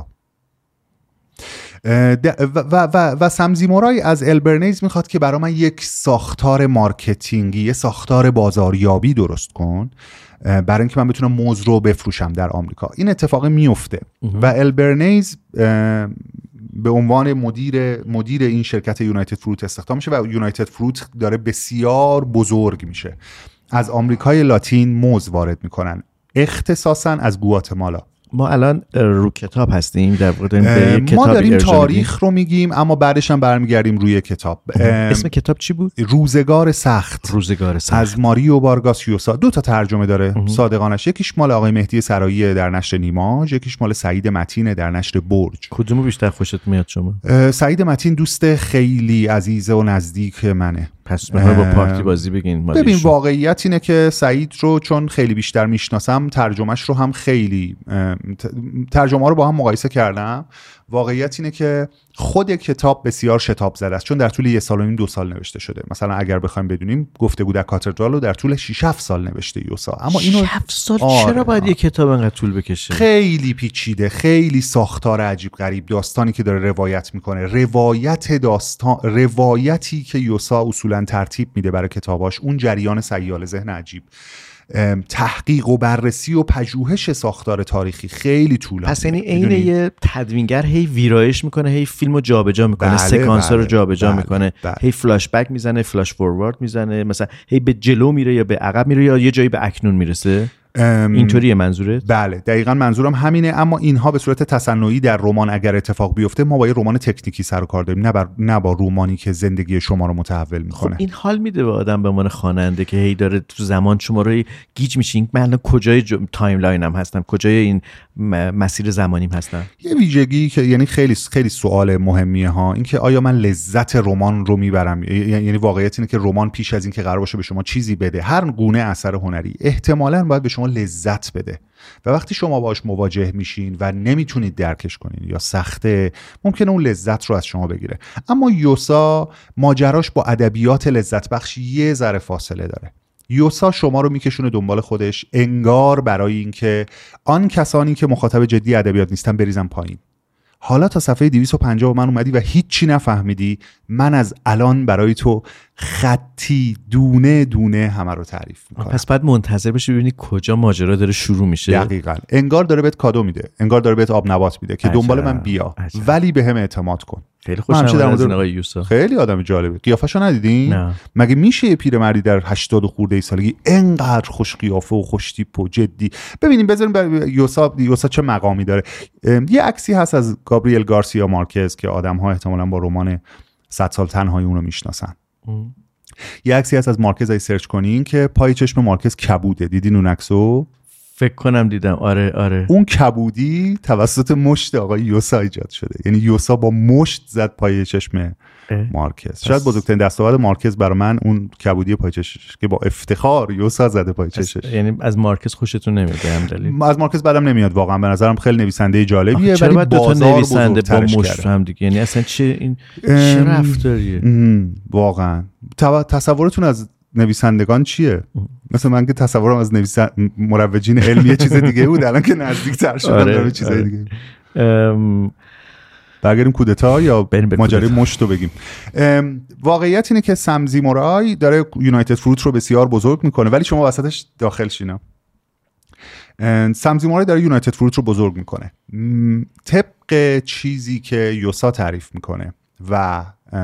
و سم زیمورای از البرنیز میخواد که برای من یک ساختار مارکتینگی، یه ساختار بازاریابی درست کن برای اینکه من بتونم موز رو بفروشم در آمریکا. این میفته و البرنیز به عنوان مدیر این شرکت یونایتد فروت استخدام میشه و یونایتد فروت داره بسیار بزرگ میشه. از آمریکای لاتین موز وارد میکنن، اختصاصا از گواتمالا. ما الان رو کتاب هستیم در واقع، ما داریم تاریخ رو میگیم اما بعدش هم برمیگردیم روی کتاب. اسم کتاب چی بود؟ روزگار سخت از ماریو وارگاس یوسا. 2 تا ترجمه داره صادقانش. یکیش مال آقای مهدی سرایی در نشر نیماژ، یکیش مال سعید متین در نشر برج. کدومو بیشتر خوشت میاد شما؟ سعید متین دوست خیلی عزیز و نزدیک منه. پس با پارتی بازی بگین. ببین واقعیت اینه که سعید رو چون خیلی بیشتر میشناسم، ترجمهش رو هم خیلی ترجمه رو با هم مقایسه کردم. واقعیت اینه که خود کتاب بسیار شتاب زده است، چون در طول 1.5 سال 2 سال نوشته شده. مثلا اگر بخوایم بدونیم گفتگو در کاتدرال رو در طول 6-7 سال نوشته یوسا. اما اینو 7 سال چرا باید یک کتاب انقدر طول بکشه؟ خیلی پیچیده، خیلی ساختار عجیب غریب، داستانی که داره روایت میکنه، روایتی که یوسا اصولا ترتیب میده برای کتاباش، اون جریان سیال ذهن عجیب، تحقیق و بررسی و پژوهش ساختار تاریخی خیلی طولانی. پس یعنی عین یه تدوینگر هی ویرایش میکنه، هی فیلمو جابجا میکنه، سکانس‌ها رو جابجا میکنه، هی فلاش بک میزنه، فلاش فوروارد میزنه، مثلا هی به جلو میره یا به عقب میره یا یه جایی به اکنون میرسه. اینطوریه منظورت؟ بله دقیقاً منظورم همینه. اما اینها به صورت تصنعی در رمان اگر اتفاق بیفته، ما با یه رمان تکنیکی سر و کار داریم، نه با رمانی که زندگی شما رو متحول میکنه. خب این حال میده به آدم به عنوان خواننده که هی داره تو زمان شما رو گیج میشین. من الان کجای تایملاینم هستم، کجای این مسیر زمانیم هستم؟ یه ویژگی که یعنی خیلی خیلی سوال مهمیه ها، این که آیا من لذت رمان رو میبرم؟ یعنی واقعیت اینه که رمان پیش از این که قرار باشه به شما چیزی بده، هر گونه اثر هنری احتمالاً باید به شما لذت بده و وقتی شما باهاش مواجه میشین و نمیتونید درکش کنین یا سخته، ممکنه اون لذت رو از شما بگیره. اما یوسا ماجراش با ادبیات لذت بخش یه ذره فاصله داره. یوسا شما رو میکشونه دنبال خودش، انگار برای اینکه آن کسانی که مخاطب جدی ادبیات نیستن بریزن پایین. حالا تا صفحه 250 من اومدی و هیچی نفهمیدی، من از الان برای تو خطی دونه دونه همه رو تعریف میکنم. پس بعد منتظر بشی ببینی کجا ماجرا داره شروع میشه. دقیقاً انگار داره بهت کادو میده، انگار داره بهت آب نبات میده که دنبال من بیا، ولی به هم اعتماد کن. خیلی خوشم از این آقای یوسا، خیلی آدم جالبه. قیافه‌شو ندیدین؟ نه. مگه میشه یه پیرمردی در 80 خورده سالگی اینقدر خوش قیافه و خوش تیپ و جدی؟ ببینیم بذاریم یوسا چه مقامی داره. یه عکسی هست از گابریل گارسیا مارکز که آدم‌ها احتمالاً با رمان 100 سال تنهایی اون رو میشناسن. یه عکسی هست از مارکز، ای سرچ کنین که پای چشم مارکز کبوده. دیدین اون عکسو؟ فکر کنم دیدم. آره. اون کبودی توسط مشت آقای یوسا ایجاد شده. یعنی یوسا با مشت زد پای چشم مارکز. شاید بزرگترین دستاورد مارکز برای من اون کبودی پای چشمش که با افتخار یوسا زده پای چشمش. یعنی از مارکز خوشتون نمیاد به هم دلیل؟ از مارکز بعدم نمیاد واقعا. به نظرم خیلی نویسنده جالبیه، ولی بازار نویسنده با مشت هم دیگه، یعنی اصلا چه رفتاریه واقعا. تصورتون از نویسندگان چیه؟ مثلا من که تصورم از مروجین علمی یه چیز دیگه بود، الان که نزدیک‌تر شدم دارم چیزای دیگه. برگردیم کودتا یا ماجرای مشت رو بگیم. واقعیت اینه که سم زیمورای داره یونایتد فروت رو بسیار بزرگ میکنه، ولی شما وسطش داخل شینا. سم زیمورای داره یونایتد فروت رو بزرگ میکنه طبق چیزی که یوسا تعریف میکنه و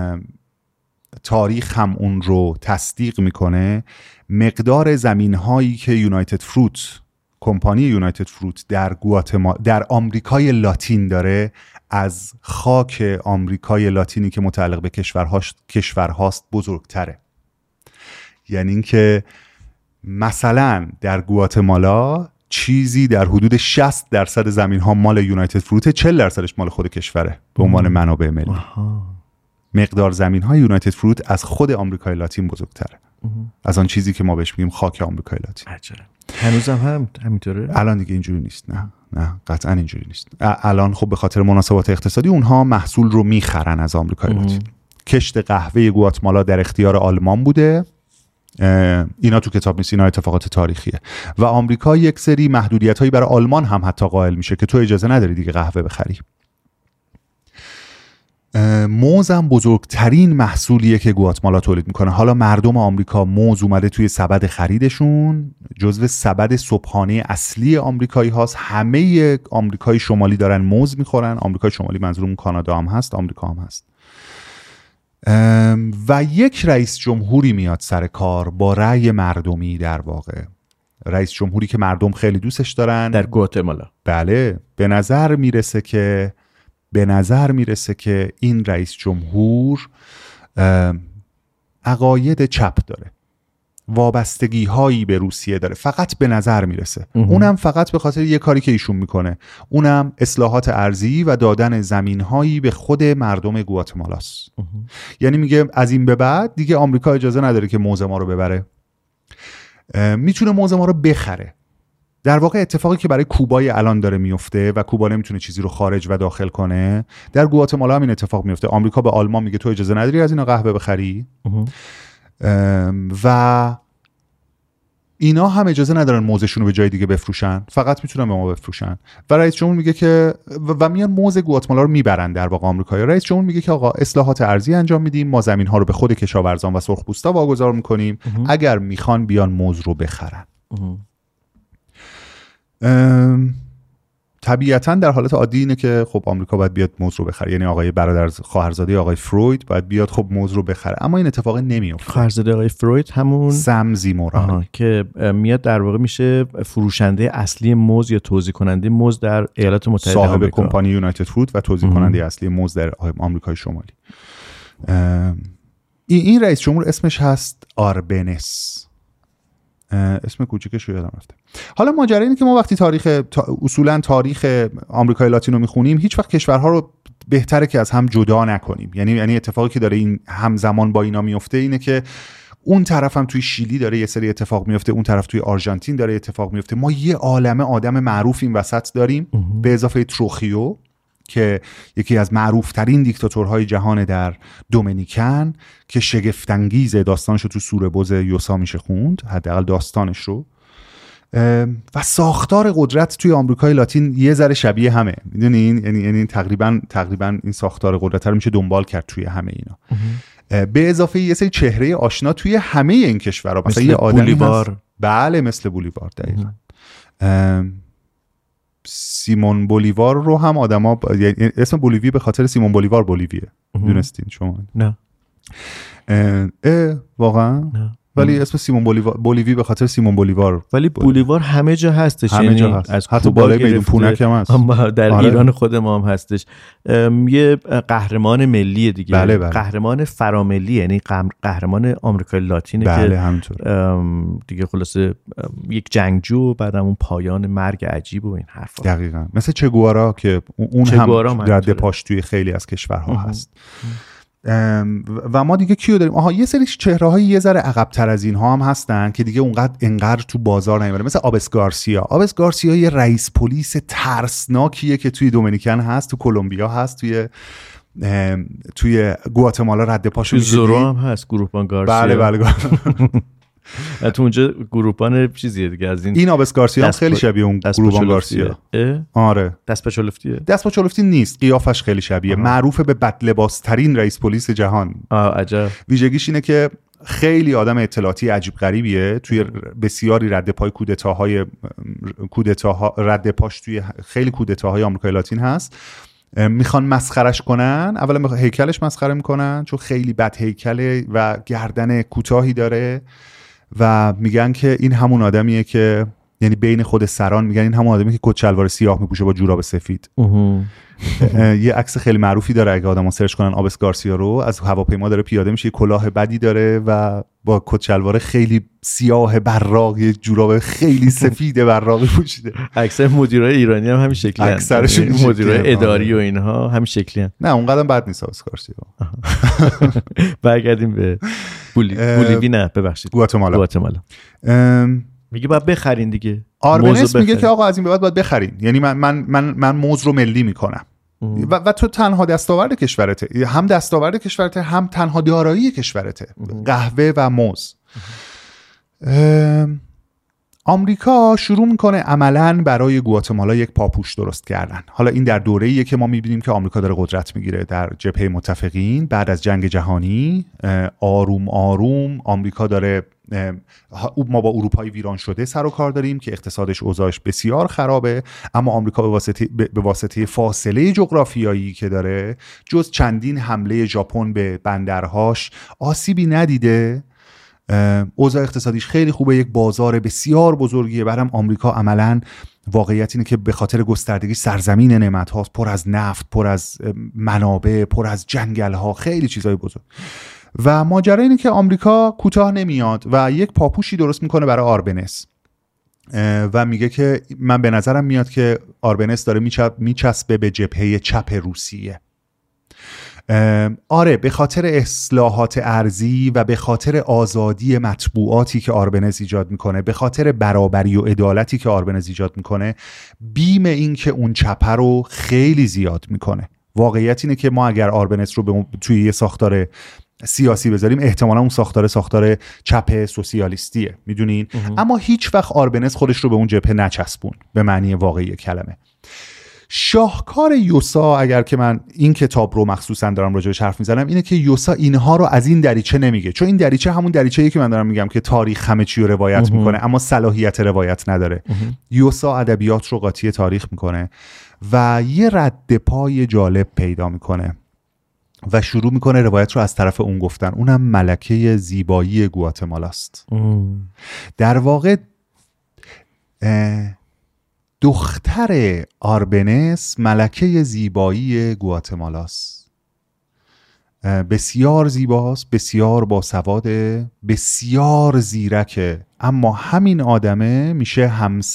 تاریخ هم اون رو تصدیق میکنه. مقدار زمین هایی که یونایتد فروت، کمپانی یونایتد فروت در آمریکای لاتین داره، از خاک آمریکای لاتینی که متعلق به کشورهاست بزرگتره. یعنی اینکه مثلا در گواتمالا چیزی در حدود 60% زمین ها مال یونایتد فروت، 40% مال خود کشوره به عنوان منابع ملی. مقدار زمین های یونایتد فروت از خود آمریکای لاتین بزرگتره از آن چیزی که ما بهش میگیم خاک آمریکای لاتین. هنوزم هم همینطوره؟ الان دیگه اینجوری نیست. نه قطعا اینجوری نیست. الان خب به خاطر مناسبات اقتصادی اونها محصول رو میخرن از آمریکای لاتین. کشت قهوه گواتمالا در اختیار آلمان بوده. اینا تو کتاب نیست، اینا اتفاقات تاریخیه. و آمریکا یک سری محدودیت‌هایی برای آلمان هم حتی قائل میشه که تو اجازه نداری دیگه قهوه بخری. موز هم بزرگترین محصولیه که گواتمالا تولید میکنه. حالا مردم آمریکا موز اومده توی سبد خریدشون، جزو سبد صبحانه اصلی آمریکایی هاست. همه آمریکای شمالی دارن موز میخورن. آمریکای شمالی منظورم کانادا هم هست، آمریکا هم هست. و یک رئیس جمهوری میاد سر کار با رأی مردمی. در واقع رئیس جمهوری که مردم خیلی دوستش دارن در گواتمالا. بله. به نظر میرسه که این رئیس جمهور عقاید چپ داره، وابستگی هایی به روسیه داره. فقط به نظر میرسه. اونم فقط به خاطر یه کاری که ایشون میکنه، اونم اصلاحات ارضی و دادن زمین هایی به خود مردم گواتمالاست. یعنی میگه از این به بعد دیگه آمریکا اجازه نداره که موز ما رو ببره، میتونه موز ما رو بخره. در واقع اتفاقی که برای کوبای الان داره میفته و کوبا نمیتونه چیزی رو خارج و داخل کنه، در گواتمالا هم این اتفاق میفته. آمریکا به آلمان میگه تو اجازه نداری از اینا قهوه بخری و اینا هم اجازه ندارن موزشون رو به جای دیگه بفروشن، فقط میتونن به ما بفروشن. و رئیس جمهور میگه که و میان موز گواتمالا رو میبرن. در واقع آمریکایی رئیس جمهور میگه که آقا اصلاحات ارضی انجام میدیم، ما زمین ها رو به خود کشاورزان و سرخپوستا واگذار میکنیم، اگر میخوان بیان موز رو بخرن. طبیعتاً در حالت عادی اینه که خب آمریکا باید بیاد موز رو بخره، یعنی آقای برادر خواهرزاده آقای فروید باید بیاد خب موز رو بخره، اما این اتفاق نمیفته. خواهرزاده آقای فروید همون سم زیمورای که میاد در واقع میشه فروشنده اصلی موز یا توزیع کننده موز در ایالات متحده آمریکا، صاحب کمپانی یونایتد فروت و توزیع کننده اصلی موز در آمریکای شمالی. این رئیس جمهور اسمش هست آربنس. اسم کوچیکش رو یادم رفته. حالا ماجرا اینه که ما وقتی اصولا تاریخ آمریکای لاتین رو میخونیم، هیچ وقت کشورها رو بهتره که از هم جدا نکنیم. یعنی اتفاقی که داره این همزمان با اینا میفته اینه که اون طرف هم توی شیلی داره یه سری اتفاق میفته، اون طرف توی آرژانتین داره اتفاق میفته. ما یه عالمه آدم معروف این وسط داریم به اضافه تروخیو که یکی از معروفترین دیکتاتورهای جهان در دومینیکن که شگفت‌انگیزه، داستانشو تو سوره بز یوسا میشه خوند، حداقل داستانش رو. و ساختار قدرت توی آمریکای لاتین یه ذره شبیه همه، میدونین، یعنی تقریبا این ساختار قدرت رو میشه دنبال کرد توی همه اینا. به اضافه یه سری چهره آشنا توی همه این کشورها، مثلا یه آدمی بولیوار. بله مثل بولیوار دقیقاً. سیمون بولیوار رو هم آدما اسم بولیوی به خاطر سیمون بولیوار بولیویه، دونستین شما؟ نه. واقعا؟ نه. ولی اسم سیمون بولیوی به خاطر سیمون بولیوار. ولی بولیوار همه جا هستش، همه جا هست. از حتی بالای میدون پونک هم هست. در ایران خود ما هم هستش. یه قهرمان ملیه دیگه. بله. قهرمان فراملی، یعنی قهرمان آمریکای لاتینه. بله که همینطور. دیگه خلاصه یک جنگجو، بعدم اون پایان مرگ عجیب و این حرفا. دقیقاً مثل چه گوارا که اون هم رد پاش توی خیلی از کشورها هست. و ما دیگه کیو داریم؟ یه سری چهره‌های یه ذره عقب‌تر از اینها هم هستن که دیگه انقدر تو بازار نمیاد، مثل آبس گارسیا یه رئیس پلیس ترسناکیه که توی دومینیکن هست، تو کلمبیا هست، توی گواتمالا رد پاشو میشه. زورو هم هست، گروپان گارسیا. بله تو اونجا گروپان چیزیه دیگه از این آبس گارسیا هم خیلی شبیه اون گروپان گارسیا. آره دست پاچولفتی نیست، قیافش خیلی شبیه. معروف به بدلباس ترین رئیس پلیس جهان. عجب. ویژگیش اینه که خیلی آدم اطلاعاتی عجیب غریبیه، توی بسیاری رد پای رد پاش توی خیلی کودتاهای آمریکای لاتین هست. میخوان مسخرش کنن، اولا هیکلش مسخره میکنن چون خیلی بد هیکله و گردن کوتاهی داره و میگن که این همون آدمیه که، یعنی بین خود سران میگن این همون آدمیه که کت شلوار سیاه میپوشه با جوراب سفید. یه عکس خیلی معروفی داره، اگه آدما سرچ کنن آبس گارسیا رو، از هواپیما داره پیاده میشه، کلاه بدی داره و با کت شلوار خیلی سیاه براق، یه جوراب خیلی سفید براقی پوشیده. اکثر مدیرای ایرانی هم همین شکلی هستن، اکثرشون مدیرای اداری و اینها همین شکلی هستن. نه اونقدر بد نیست آبس گارسیا. برگردیم به بولیوی، نه ببخشید، گواتمالا. میگه باید بخرین دیگه. آربنس میگه که آقا از این به بعد باید بخرین، یعنی من موز رو ملی میکنم و تو تنها دستاورد کشورته، هم دستاورد کشورته هم تنها دارایی کشورته، قهوه و موز. آمریکا شروع میکنه عملاً برای گواتمالا یک پاپوش درست کردن. حالا این در دوره‌ایه که ما میبینیم که آمریکا داره قدرت میگیره در جبهه متفقین بعد از جنگ جهانی. آروم آروم آمریکا داره، ما با اروپای ویران شده سر و کار داریم که اقتصادش اوضاعش بسیار خرابه، اما آمریکا به واسطه فاصله جغرافیایی که داره جز چندین حمله ژاپن به بندرهاش آسیبی ندیده. اوضاع اقتصادیش خیلی خوبه، یک بازار بسیار بزرگیه. بعدم آمریکا عملاً واقعیت اینه که به خاطر گستردگی سرزمین نعمت هاست، پر از نفت، پر از منابع، پر از جنگل ها، خیلی چیزای بزرگ. و ماجرا اینه که آمریکا کوتاه نمیاد و یک پاپوشی درست میکنه برای آربنس و میگه که من به نظرم میاد که آربنس داره میچسبه به جبهه چپ روسیه. آره، به خاطر اصلاحات ارضی و به خاطر آزادی مطبوعاتی که آربنز ایجاد میکنه، به خاطر برابری و عدالتی که آربنز ایجاد میکنه، بیم این که اون چپه رو خیلی زیاد میکنه. واقعیت اینه که ما اگر آربنز رو توی یه ساختار سیاسی بذاریم، احتمالا اون ساختار چپ سوسیالیستیه، میدونین. اما هیچ وقت آربنز خودش رو به اون جبهه نچسبون به معنی واقعی کلمه. شاهکار یوسا، اگر که من این کتاب رو مخصوصا دارم راجعش حرف میزنم، اینه که یوسا اینها رو از این دریچه نمیگه، چون این دریچه همون دریچه‌ایه که من دارم میگم که تاریخ همه چی رو روایت میکنه اما صلاحیت روایت نداره. یوسا ادبیات رو قاطی تاریخ میکنه و یه رد پای جالب پیدا میکنه و شروع میکنه روایت رو از طرف اون گفتن. اونم ملکه زیبایی گواتمالاست. در واقع دختر آربنس ملکه زیبایی گواتمالاست. بسیار زیباست، بسیار باسواده، بسیار زیرکه، اما همین آدمه میشه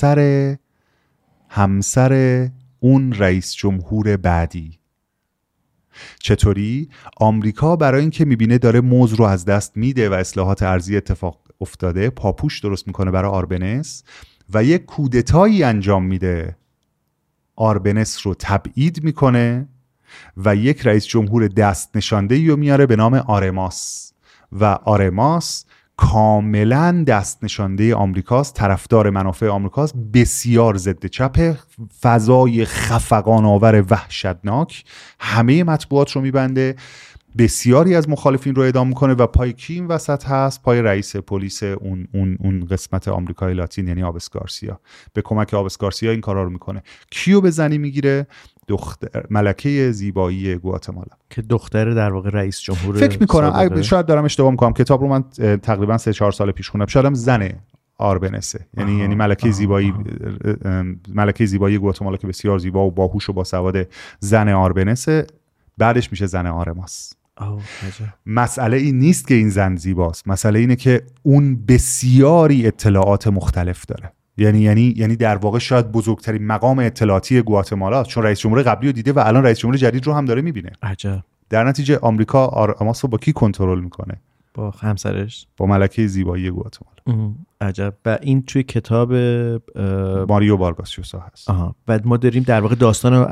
همسر اون رئیس جمهور بعدی. چطوری؟ آمریکا برای اینکه میبینه داره موز رو از دست میده و اصلاحات ارضی اتفاق افتاده، پاپوش درست میکنه برای آربنس و یک کودتایی انجام میده، آربنس رو تبعید میکنه و یک رئیس جمهور دست نشانده‌ای رو میاره به نام آرماس و آرماس کاملا دست نشانده آمریکاست، طرفدار منافع آمریکاست، بسیار ضد چپ، فضای خفقان آور وحشتناک، همه مطبوعات رو میبنده، بسیاری از مخالفین رو اعدام میکنه و پای کی این وسط هست؟ پای رئیس پلیس اون قسمت آمریکای لاتین، یعنی آبس گارسیا. به کمک آبس گارسیا این کارا رو میکنه. کیو به زنی میگیره؟ ملکه زیبایی گواتمالا که دختر در واقع رئیس جمهور. فکر میکنم شاید دارم اشتباه میکنم، کتاب رو من تقریبا 3-4 سال پیش خوندم، شاید هم زن آربنسه، یعنی ملکه زیبایی ملکه زیبایی گواتمالا که بسیار زیبا و باهوش و باسواد، زن آربنسه، بعدش میشه زن آرماس. مسئله این نیست که این زن زیباست، مسئله اینه که اون بسیاری اطلاعات مختلف داره. یعنی در واقع شاید بزرگترین مقام اطلاعاتی گواتمالا، چون رئیس جمهور قبلی رو دیده و الان رئیس جمهور جدید رو هم داره میبینه. عجب. در نتیجه آمریکا آرماس رو با کی کنترل میکنه؟ با همسرش، با ملکه زیبایی گواتمالا. عجب. و این توی کتاب ماریو وارگاس یوسا هست. و ما داریم در واقع داستان رو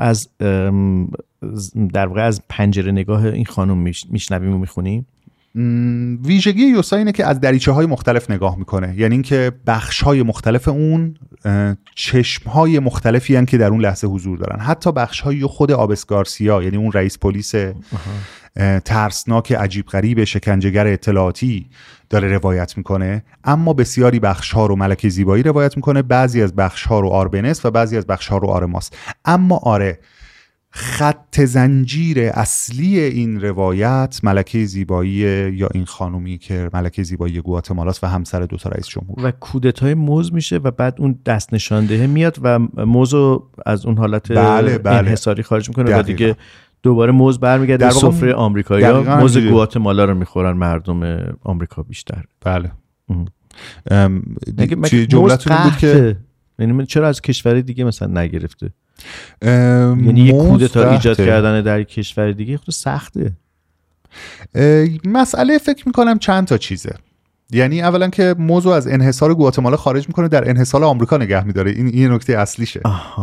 از پنجره نگاه این خانم میشنویم و میخونیم. ویژگی یوسا اینه که از دریچه‌های مختلف نگاه میکنه، یعنی اینکه بخش‌های مختلف اون چشم‌های مختلفی هستن که در اون لحظه حضور دارن. حتی بخش‌های خود آبس گارسیا، یعنی اون رئیس پلیس ترسناک عجیب غریب شکنجهگر اطلاعاتی داره روایت میکنه، اما بسیاری بخش‌ها رو ملکه زیبایی روایت میکنه، بعضی از بخش‌ها رو آربنس و بعضی از بخش‌ها رو آرماس. اما خط زنجیر اصلی این روایت ملکه زیبایی یا این خانومی که ملکه زیبایی گواتمالاست و همسر دوتا رئیس جمهور. و کودتای موز میشه و بعد اون دست نشانده میاد و موزو از اون حالت انحصاری خارج میکنه دقیقا. و دیگه دوباره موز برمیگرده سفره آمریکایی‌ها. موز گواتمالا رو میخورن مردم آمریکا بیشتر. بله. جمله‌تون بود که یعنی چرا از کشور دیگه مثلا نگرفته؟ یعنی یه کودتا ایجاد کردن در کشور دیگه خود سخته. مسئله فکر میکنم چند تا چیزه. یعنی اولا که موضوع از انحصار گواتمالا خارج میکنه، در انحصار آمریکا نگه میداره. این نکته اصلیشه.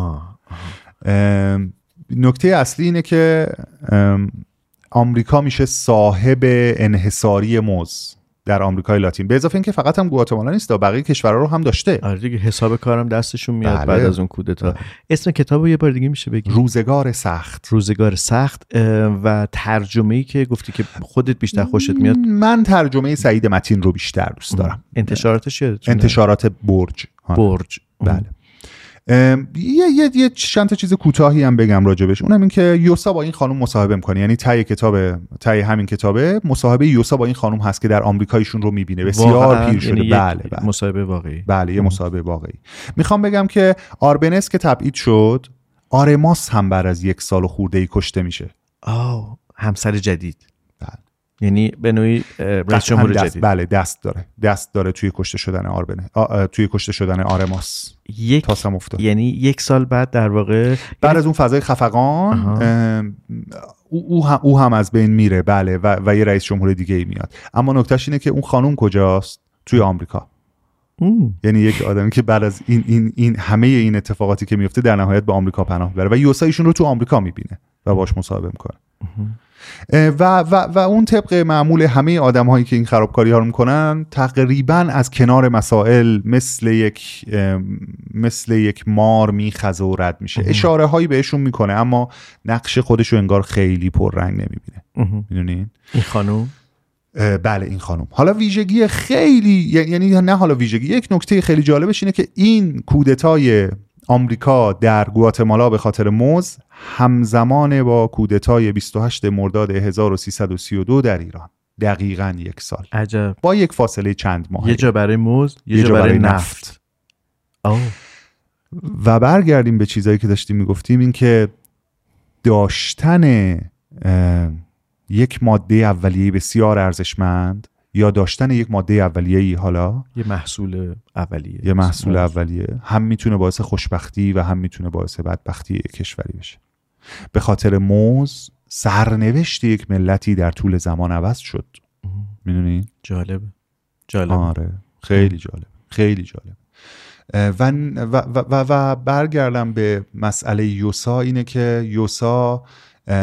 نکته اصلی اینه که آمریکا میشه صاحب انحصاری موز در آمریکای لاتین، به اضافه اینکه فقط هم گواتمالا نیست، بقیه کشورها رو هم داشته. آره دیگه، حساب کارم دستشون میاد بعد از اون کودتا. اسم کتابو یه بار دیگه میشه بگی؟ روزگار سخت. روزگار سخت. و ترجمه‌ای که گفتی که خودت بیشتر خوشت میاد؟ من ترجمه سعید متین رو بیشتر دوست دارم. انتشاراتش یادتونه؟ انتشارات برج. بله. یه چند تا چیز کوتاهی هم بگم راجبش. اونم این که یوسا با این خانم مصاحبه میکنه، یعنی ته همین کتابه مصاحبه یوسا با این خانم هست که در آمریکایشون رو میبینه، بسیار پیر شده. بله. مصاحبه واقعی. بله، یه مصاحبه واقعی. میخوام بگم که آربنس که تبعید شد، آرماس هم بعد از 1 سال خورده‌ای کشته میشه. همسر جدید. بله. یعنی به نوعی رئیس جمهور جدید. بله، دست داره توی کشته شدن توی کشته شدن آرماس. تاسم افتاد. یعنی 1 سال بعد در واقع بعد از اون فضای خفقان او هم از بین میره. بله. و یه رئیس جمهور دیگه ای میاد. اما نکتهش اینه که اون خانوم کجاست؟ توی آمریکا. یعنی یک آدمی که بعد از این همه این اتفاقاتی که میفته در نهایت به آمریکا پناه میبره و یوسا ایشون رو تو آمریکا میبینه و باش مصاحبه میکنه. و اون طبق معمول همه آدم هایی که این خرابکاری ها رو میکنن، تقریبا از کنار مسائل مثل یک مار میخزه و رد میشه. اشاره هایی بهشون میکنه اما نقش خودشو انگار خیلی پررنگ نمیبینه. میدونین این خانوم؟ بله، این خانوم. حالا ویژگی خیلی، یعنی نه حالا ویژگی، یک نکته خیلی جالبش اینه که این کودتای آمریکا در گواتمالا به خاطر موز همزمان با کودتای 28 مرداد 1332 در ایران. دقیقاً 1 سال. عجب. با یک فاصله چند ماه. یه جا برای موز، یه جا برای نفت. و برگردیم به چیزایی که داشتیم میگفتیم، این که داشتن یک ماده اولیه بسیار ارزشمند یا داشتن یک ماده اولیه‌ای، حالا یه محصول اولیه هم میتونه باعث خوشبختی و هم میتونه باعث بدبختی کشوری بشه. به خاطر موز سرنوشت یک ملتی در طول زمان عوض شد. میدونی؟ جالبه. آره، خیلی جالب. و برگردم به مسئله یوسا، اینه که یوسا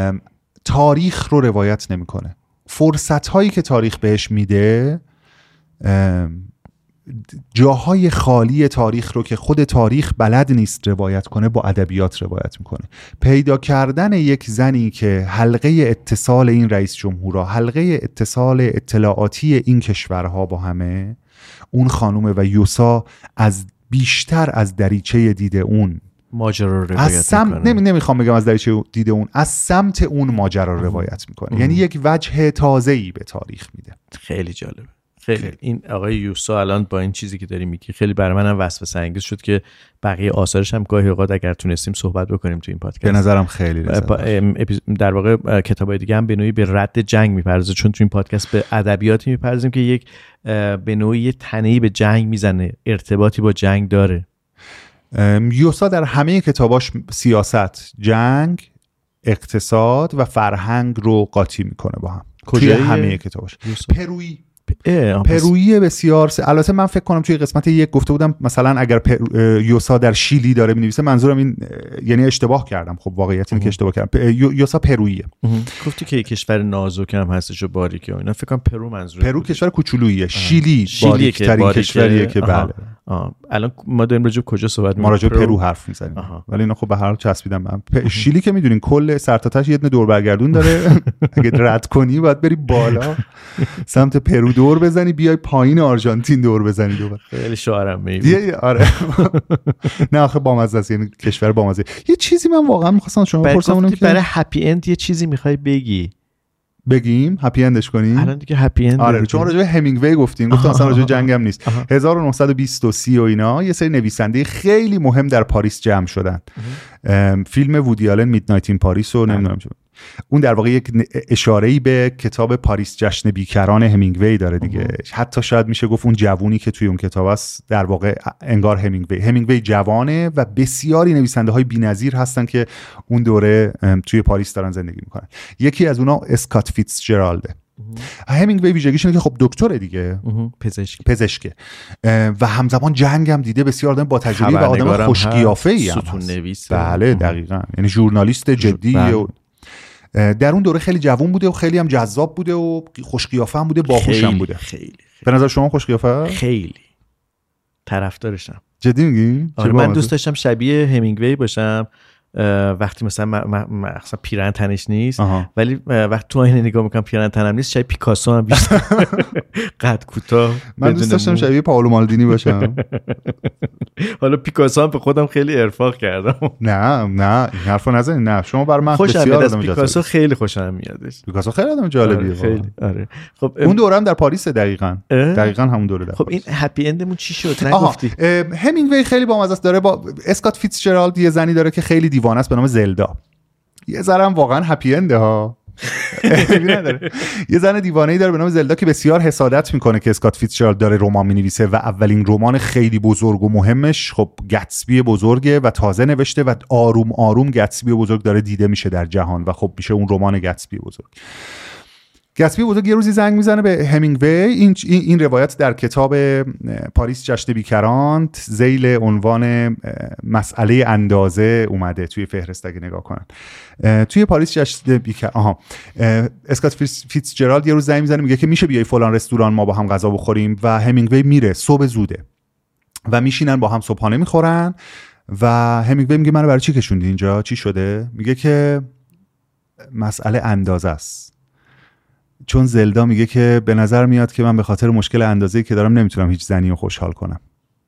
تاریخ رو روایت نمیکنه. فرصت هایی که تاریخ بهش میده جاهای خالی تاریخ رو که خود تاریخ بلد نیست روایت کنه با ادبیات روایت میکنه. پیدا کردن یک زنی که حلقه اتصال این رئیس جمهورها، حلقه اتصال اطلاعاتی این کشورها با همه اون خانومه و یوسا از بیشتر از دریچه دید اون ماجرا رو روایت میکنه. نمیخوام بگم از دریچه دید اون، از سمت اون ماجرا رو روایت میکنه. یعنی یک وجه تازه‌ای به تاریخ میده. خیلی جالبه. خیلی این آقای یوسا الان با این چیزی که داری میگی خیلی برای منم وسوسه انگیز شد که بقیه آثارش هم گاهی اوقات اگر تونستیم صحبت بکنیم تو این پادکست. به نظرم خیلی در واقع کتابای دیگه هم به نوعی به رد جنگ میپردازه، چون تو این پادکست به ادبیاتی میپردازیم که یک به نوعی تنهی به جنگ میزنه، ارتباطی با جنگ داره. یوسا در همه کتاباش سیاست، جنگ، اقتصاد و فرهنگ رو قاطی میکنه با هم. توی همه کتاباش. پرویی بسیار البته من فکر کنم توی قسمت یک گفته بودم مثلا اگر یوسا در شیلی داره می‌نویسه، منظورم این یعنی اشتباه کردم. خب واقعیت اینه که اشتباه کردم. یوسا پروییه. گفتی که کشور نازک هم هستش و باریکه و اینا، فکر کنم پرو منظور. پرو کشور کوچولوییه. شیلی باریک‌ترین کشوریه که بله. الان ما داریم راجع کجا صحبت می‌کنیم؟ ما راجع پرو حرف می‌زنیم. ولی اینا خب به هر حال چسبیدم. شیلی که می‌دونین کل سر تا تهش یه دونه دور برگردون داره. اگه رد کنی باید بری بالا سمت پرو دور بزنی، بیای پایین آرژانتین دور بزنی دوباره. خیلی شعارم میگی. آره. نه آخه بامزه است، یعنی کشور بامزه. یه چیزی من واقعا می‌خواستم شما بپرسم، اونم که برای هپی اند یه چیزی می‌خوای بگیم هپی اندش کنیم. الان دیگه هپی اند. آره چون راجع به همینگوی گفتیم، گفتم اصلا راجع به جنگ هم نیست. 1920 و اینا یه سری نویسنده خیلی مهم در پاریس جمع شدن. فیلم وودی آلن میدنایت این پاریس رو نمیدونم چه، اون در واقع یک اشاره‌ای به کتاب پاریس جشن بیکران همینگوی داره دیگه. حتی شاید میشه گفت اون جوونی که توی اون کتاب است در واقع انگار همینگوی جوانه و بسیاری نویسنده های بی‌نظیر هستن که اون دوره توی پاریس دارن زندگی میکنن. یکی از اونا اسکات فیتزجرالده. همینگوی ویژگیش اینه که خب دکتره دیگه، پزشکه و همزمان جنگ هم دیده، بسیار آدم با تجربه و آدم خوش قیافه‌ای هم هست. بله دقیقاً، یعنی ژورنالیست جدیه. در اون دوره خیلی جوان بوده و خیلی هم جذاب بوده و خوش قیافه هم بوده، باهوش هم بوده. خیلی. به نظر شما خوش قیافه؟ خیلی. طرفدارشم. جدی میگی؟ آره من دوست داشتم شبیه همینگوی باشم وقتی مثلا پیرهن تنش نیست. ولی وقتی تو آینه نگاه میکنم پیرهن تنم نیست، شبیه پیکاسو هم بیشتر. قد کوتاه. من دوست داشتم شبیه پائولو مالدینی باشم. حالا پیکاسو هم به خودم خیلی ارفاق کردم. نه این حرفو نزنید. نه شما بر من بسیار آدم جالبی. پیکاسو خیلی خوشم میادش. پیکاسو خیلی آدم جالبیه. خیلی. آره. خب اون دوره هم در پاریس دقیقاً همون دوره در. خب این هپی اندمون چی شد؟ نگفتی. همینگوی خیلی بامزه است. داره با اسکات فیتزجرالد یه زنی داره که خیلی دیوانه است به نام زلدا. یه ذره هم واقعا هپی انده ها. یه زن دیوانه‌ای داره به نام زلدا که بسیار حسادت میکنه که اسکات فیتزجرالد داره رمان مینویسه و اولین رمان خیلی بزرگ و مهمش خب گتسبی بزرگه و تازه نوشته و آروم آروم گتسبی بزرگ داره دیده میشه در جهان و خب میشه اون رمان گتسبی بزرگ. گتسبی بزرگ یه روزی زنگ میزنه به همینگوی. این روایت در کتاب پاریس جشن بیکران ذیل عنوان مسئله اندازه اومده توی فهرست اگه نگاه کنن. توی پاریس جشن بیکران اسکات فیتزجرالد یه روز زنگ میزنه میگه که میشه بیای فلان رستوران ما با هم غذا بخوریم و همینگوی میره. صبح زوده و میشینن با هم صبحانه میخورن و همینگوی میگه منو برای چی کشوندی اینجا؟ چی شده؟ میگه که مسئله اندازه است. چون زلدا میگه که به نظر میاد که من به خاطر مشکل اندازه‌ای که دارم نمیتونم هیچ زنی رو خوشحال کنم.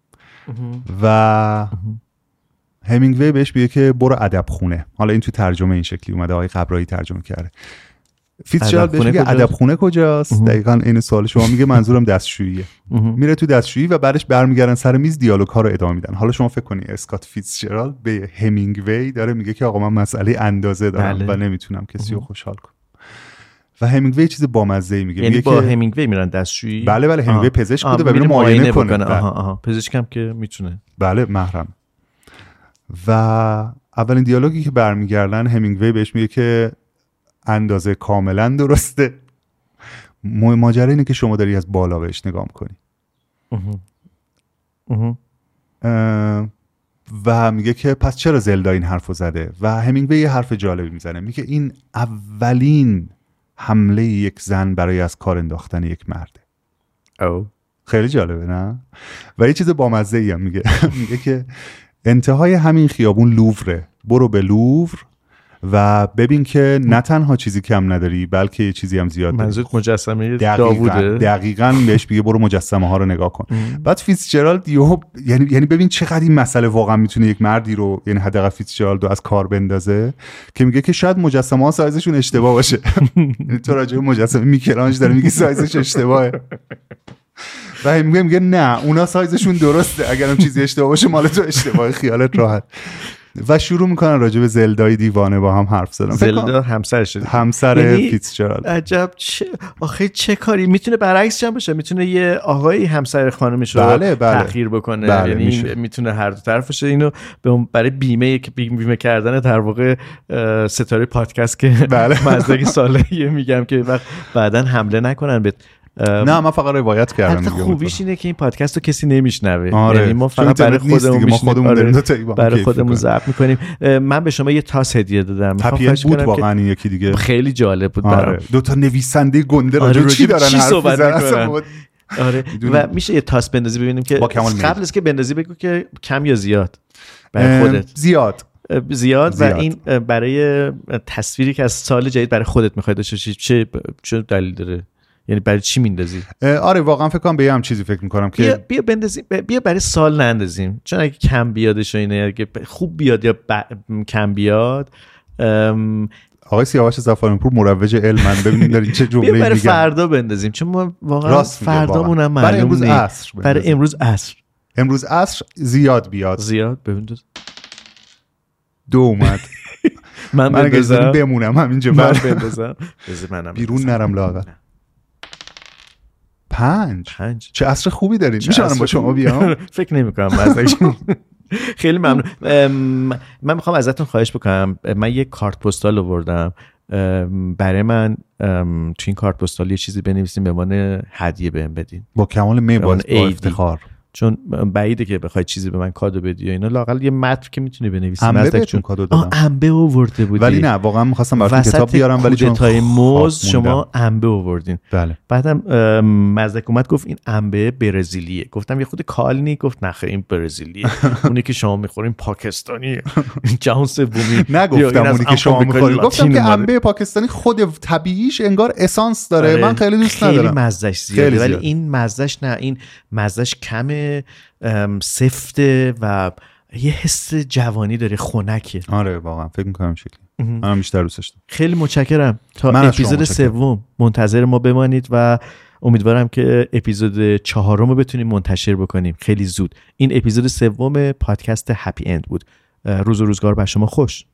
و همینگوی بهش میگه که برو ادب خونه. حالا این تو ترجمه این شکلی اومده، آقای قبرایی ترجمه کرده. فیتزجرالد بهش میگه ادب خونه کجاست؟ دقیقاً این سوال شما. میگه منظورم دستشوییه. میره تو دستشویی و بعدش برمیگردن سر میز دیالوگ ها رو ادامه میدن. حالا شما فکر کنی اسکات فیتزجرالد به همینگوی داره میگه که آقا من مسئله اندازه دارم و نمیتونم کسی رو خوشحال کنم. و همینگوی چیز بامزه‌ای میگه. یعنی با همینگوی میرن دستشویی؟ بله همینگوی پزشک بوده و میره معاینه کنه. پزشکم که میتونه. بله محرم. و اولین دیالوگی که برمیگردن همینگوی بهش میگه که اندازه کاملا درسته. ماجرا اینه که شما داری از بالا بهش نگاه میکنی. و میگه که پس چرا زلدا این حرفو زده؟ و همینگوی یه حرف جالبی میزنه. میگه این اولین حمله یک زن برای از کار انداختن یک مرده. خیلی جالبه نه؟ و یه چیز بامزه ای هم میگه میگه که انتهای همین خیابون لووره، برو به لوور و ببین که نه تنها چیزی کم نداری بلکه یه چیزی هم زیاد داری. منظور مجسمه داووده؟ دقیقاً بهش میگه برو مجسمه ها رو نگاه کن. بعد فیتزجرالد یعنی ببین چقدر این مسئله واقعا میتونه یک مردی رو، یعنی حداقل فیتزجرالد رو از کار بندازه، که میگه که شاید مجسمه ها سایزشون اشتباه باشه. یعنی تو راجع به مجسمه میکلانج داره میگی سایزش اشتباهه و میگه نه اونا سایزشون درسته، اگرم چیزی اشتباه باشه مال تو اشتباه، خیالت راحت. و شروع میکنن راجع به زلدای دیوانه با هم حرف زدن. زلدا همسرشه، همسر فیتزجرالد. عجب آخه چه کاری میتونه برعکسش هم باشه، میتونه یه آقایی همسر خانومش رو تأخیر بکنه. یعنی میتونه هر دو طرفشه. اینو برای بیمه کردن در واقع ستاره پادکست که مزدک صالحیه میگم که بعدن حمله نکنن به نه من فقط روایت کردم. خوبیش اینه که این پادکست رو کسی نمیشنوه. آره. یعنی ما فقط برای خودمون برای خودمون ضبط میکنیم. من به شما یه تاس هدیه دادم. هپی اند بود واقعا این یکی دیگه خیلی جالب بود برام. دو تا نویسنده گنده راجع چی دارن حرف میزنن. آره و میشه یه تاس بندازی ببینیم که قبل از که بندازی بگو که کم یا زیاد برای خودت. زیاد و این برای تصویری که از سال جدید برای خودت میخوای داشته چه دلیل داره؟ یعنی برای چی میندازی؟ آره واقعا فکر کنم به یه هم چیزی فکر میکنم که بیا بندازیم، بیا برای سال نندازیم، چون اگه کم بیادش و اینه، اگه خوب بیاد یا کم بیاد. آقای سیاوش زعفرانپور مروج علم، ببینید دارین چه جمله میگن. برای فردا بندازیم چون ما واقعا فردامون هم معلوم نیست. برای امروز عصر زیاد بیاد. زیاد ببینید 2 اومد. من بندازم بمونم همینجا. من بندازم منم بیرون نرم لاغر. 5 چه عصر خوبی دارین. میشه من با شما بیام؟ فکر نمی‌کنم. خیلی ممنون. من میخوام ازتون خواهش بکنم، من یه کارت پستال آوردم برای من. تو این کارت پستال یه چیزی بنویسین به عنوان هدیه بهم بدین. با کمال میل، با افتخار. چون بعیده که بخوای چیزی به من کادو بدی یا اینا، لااقل یه متن که میتونی بنویسی. انبه بهتون کادو دادم. انبه آورده بودی. ولی نه واقعا می‌خواستم براتون کتاب بیارم ولی چون تای موز شما انبه آوردین. بله. بعدم مزدک اومد گفت این انبه برزیلیه. گفتم یه خود کالنی. گفت نه خیر این برزیلیه. اونی که شما می‌خورین پاکستانیه. جهان سومی. نگفتم اونی که شما می‌خورین، گفتم که انبه پاکستانی خود طبیعیش انگار اسانس داره. من خیلی دوست ندارم. خیلی مزهش زیاده ولی این مزهش نه، این مزهش کمه، سفته و یه حس جوانی داره، خنکه. آره واقعا فکر می‌کنم شکلی. منم بیشتر دوستش دارم. خیلی متشکرم. تا اپیزود 3 منتظر ما بمانید و امیدوارم که اپیزود 4 رو بتونیم منتشر بکنیم خیلی زود. این اپیزود 3 پادکست هپی اند بود. روز و روزگار بر شما خوش.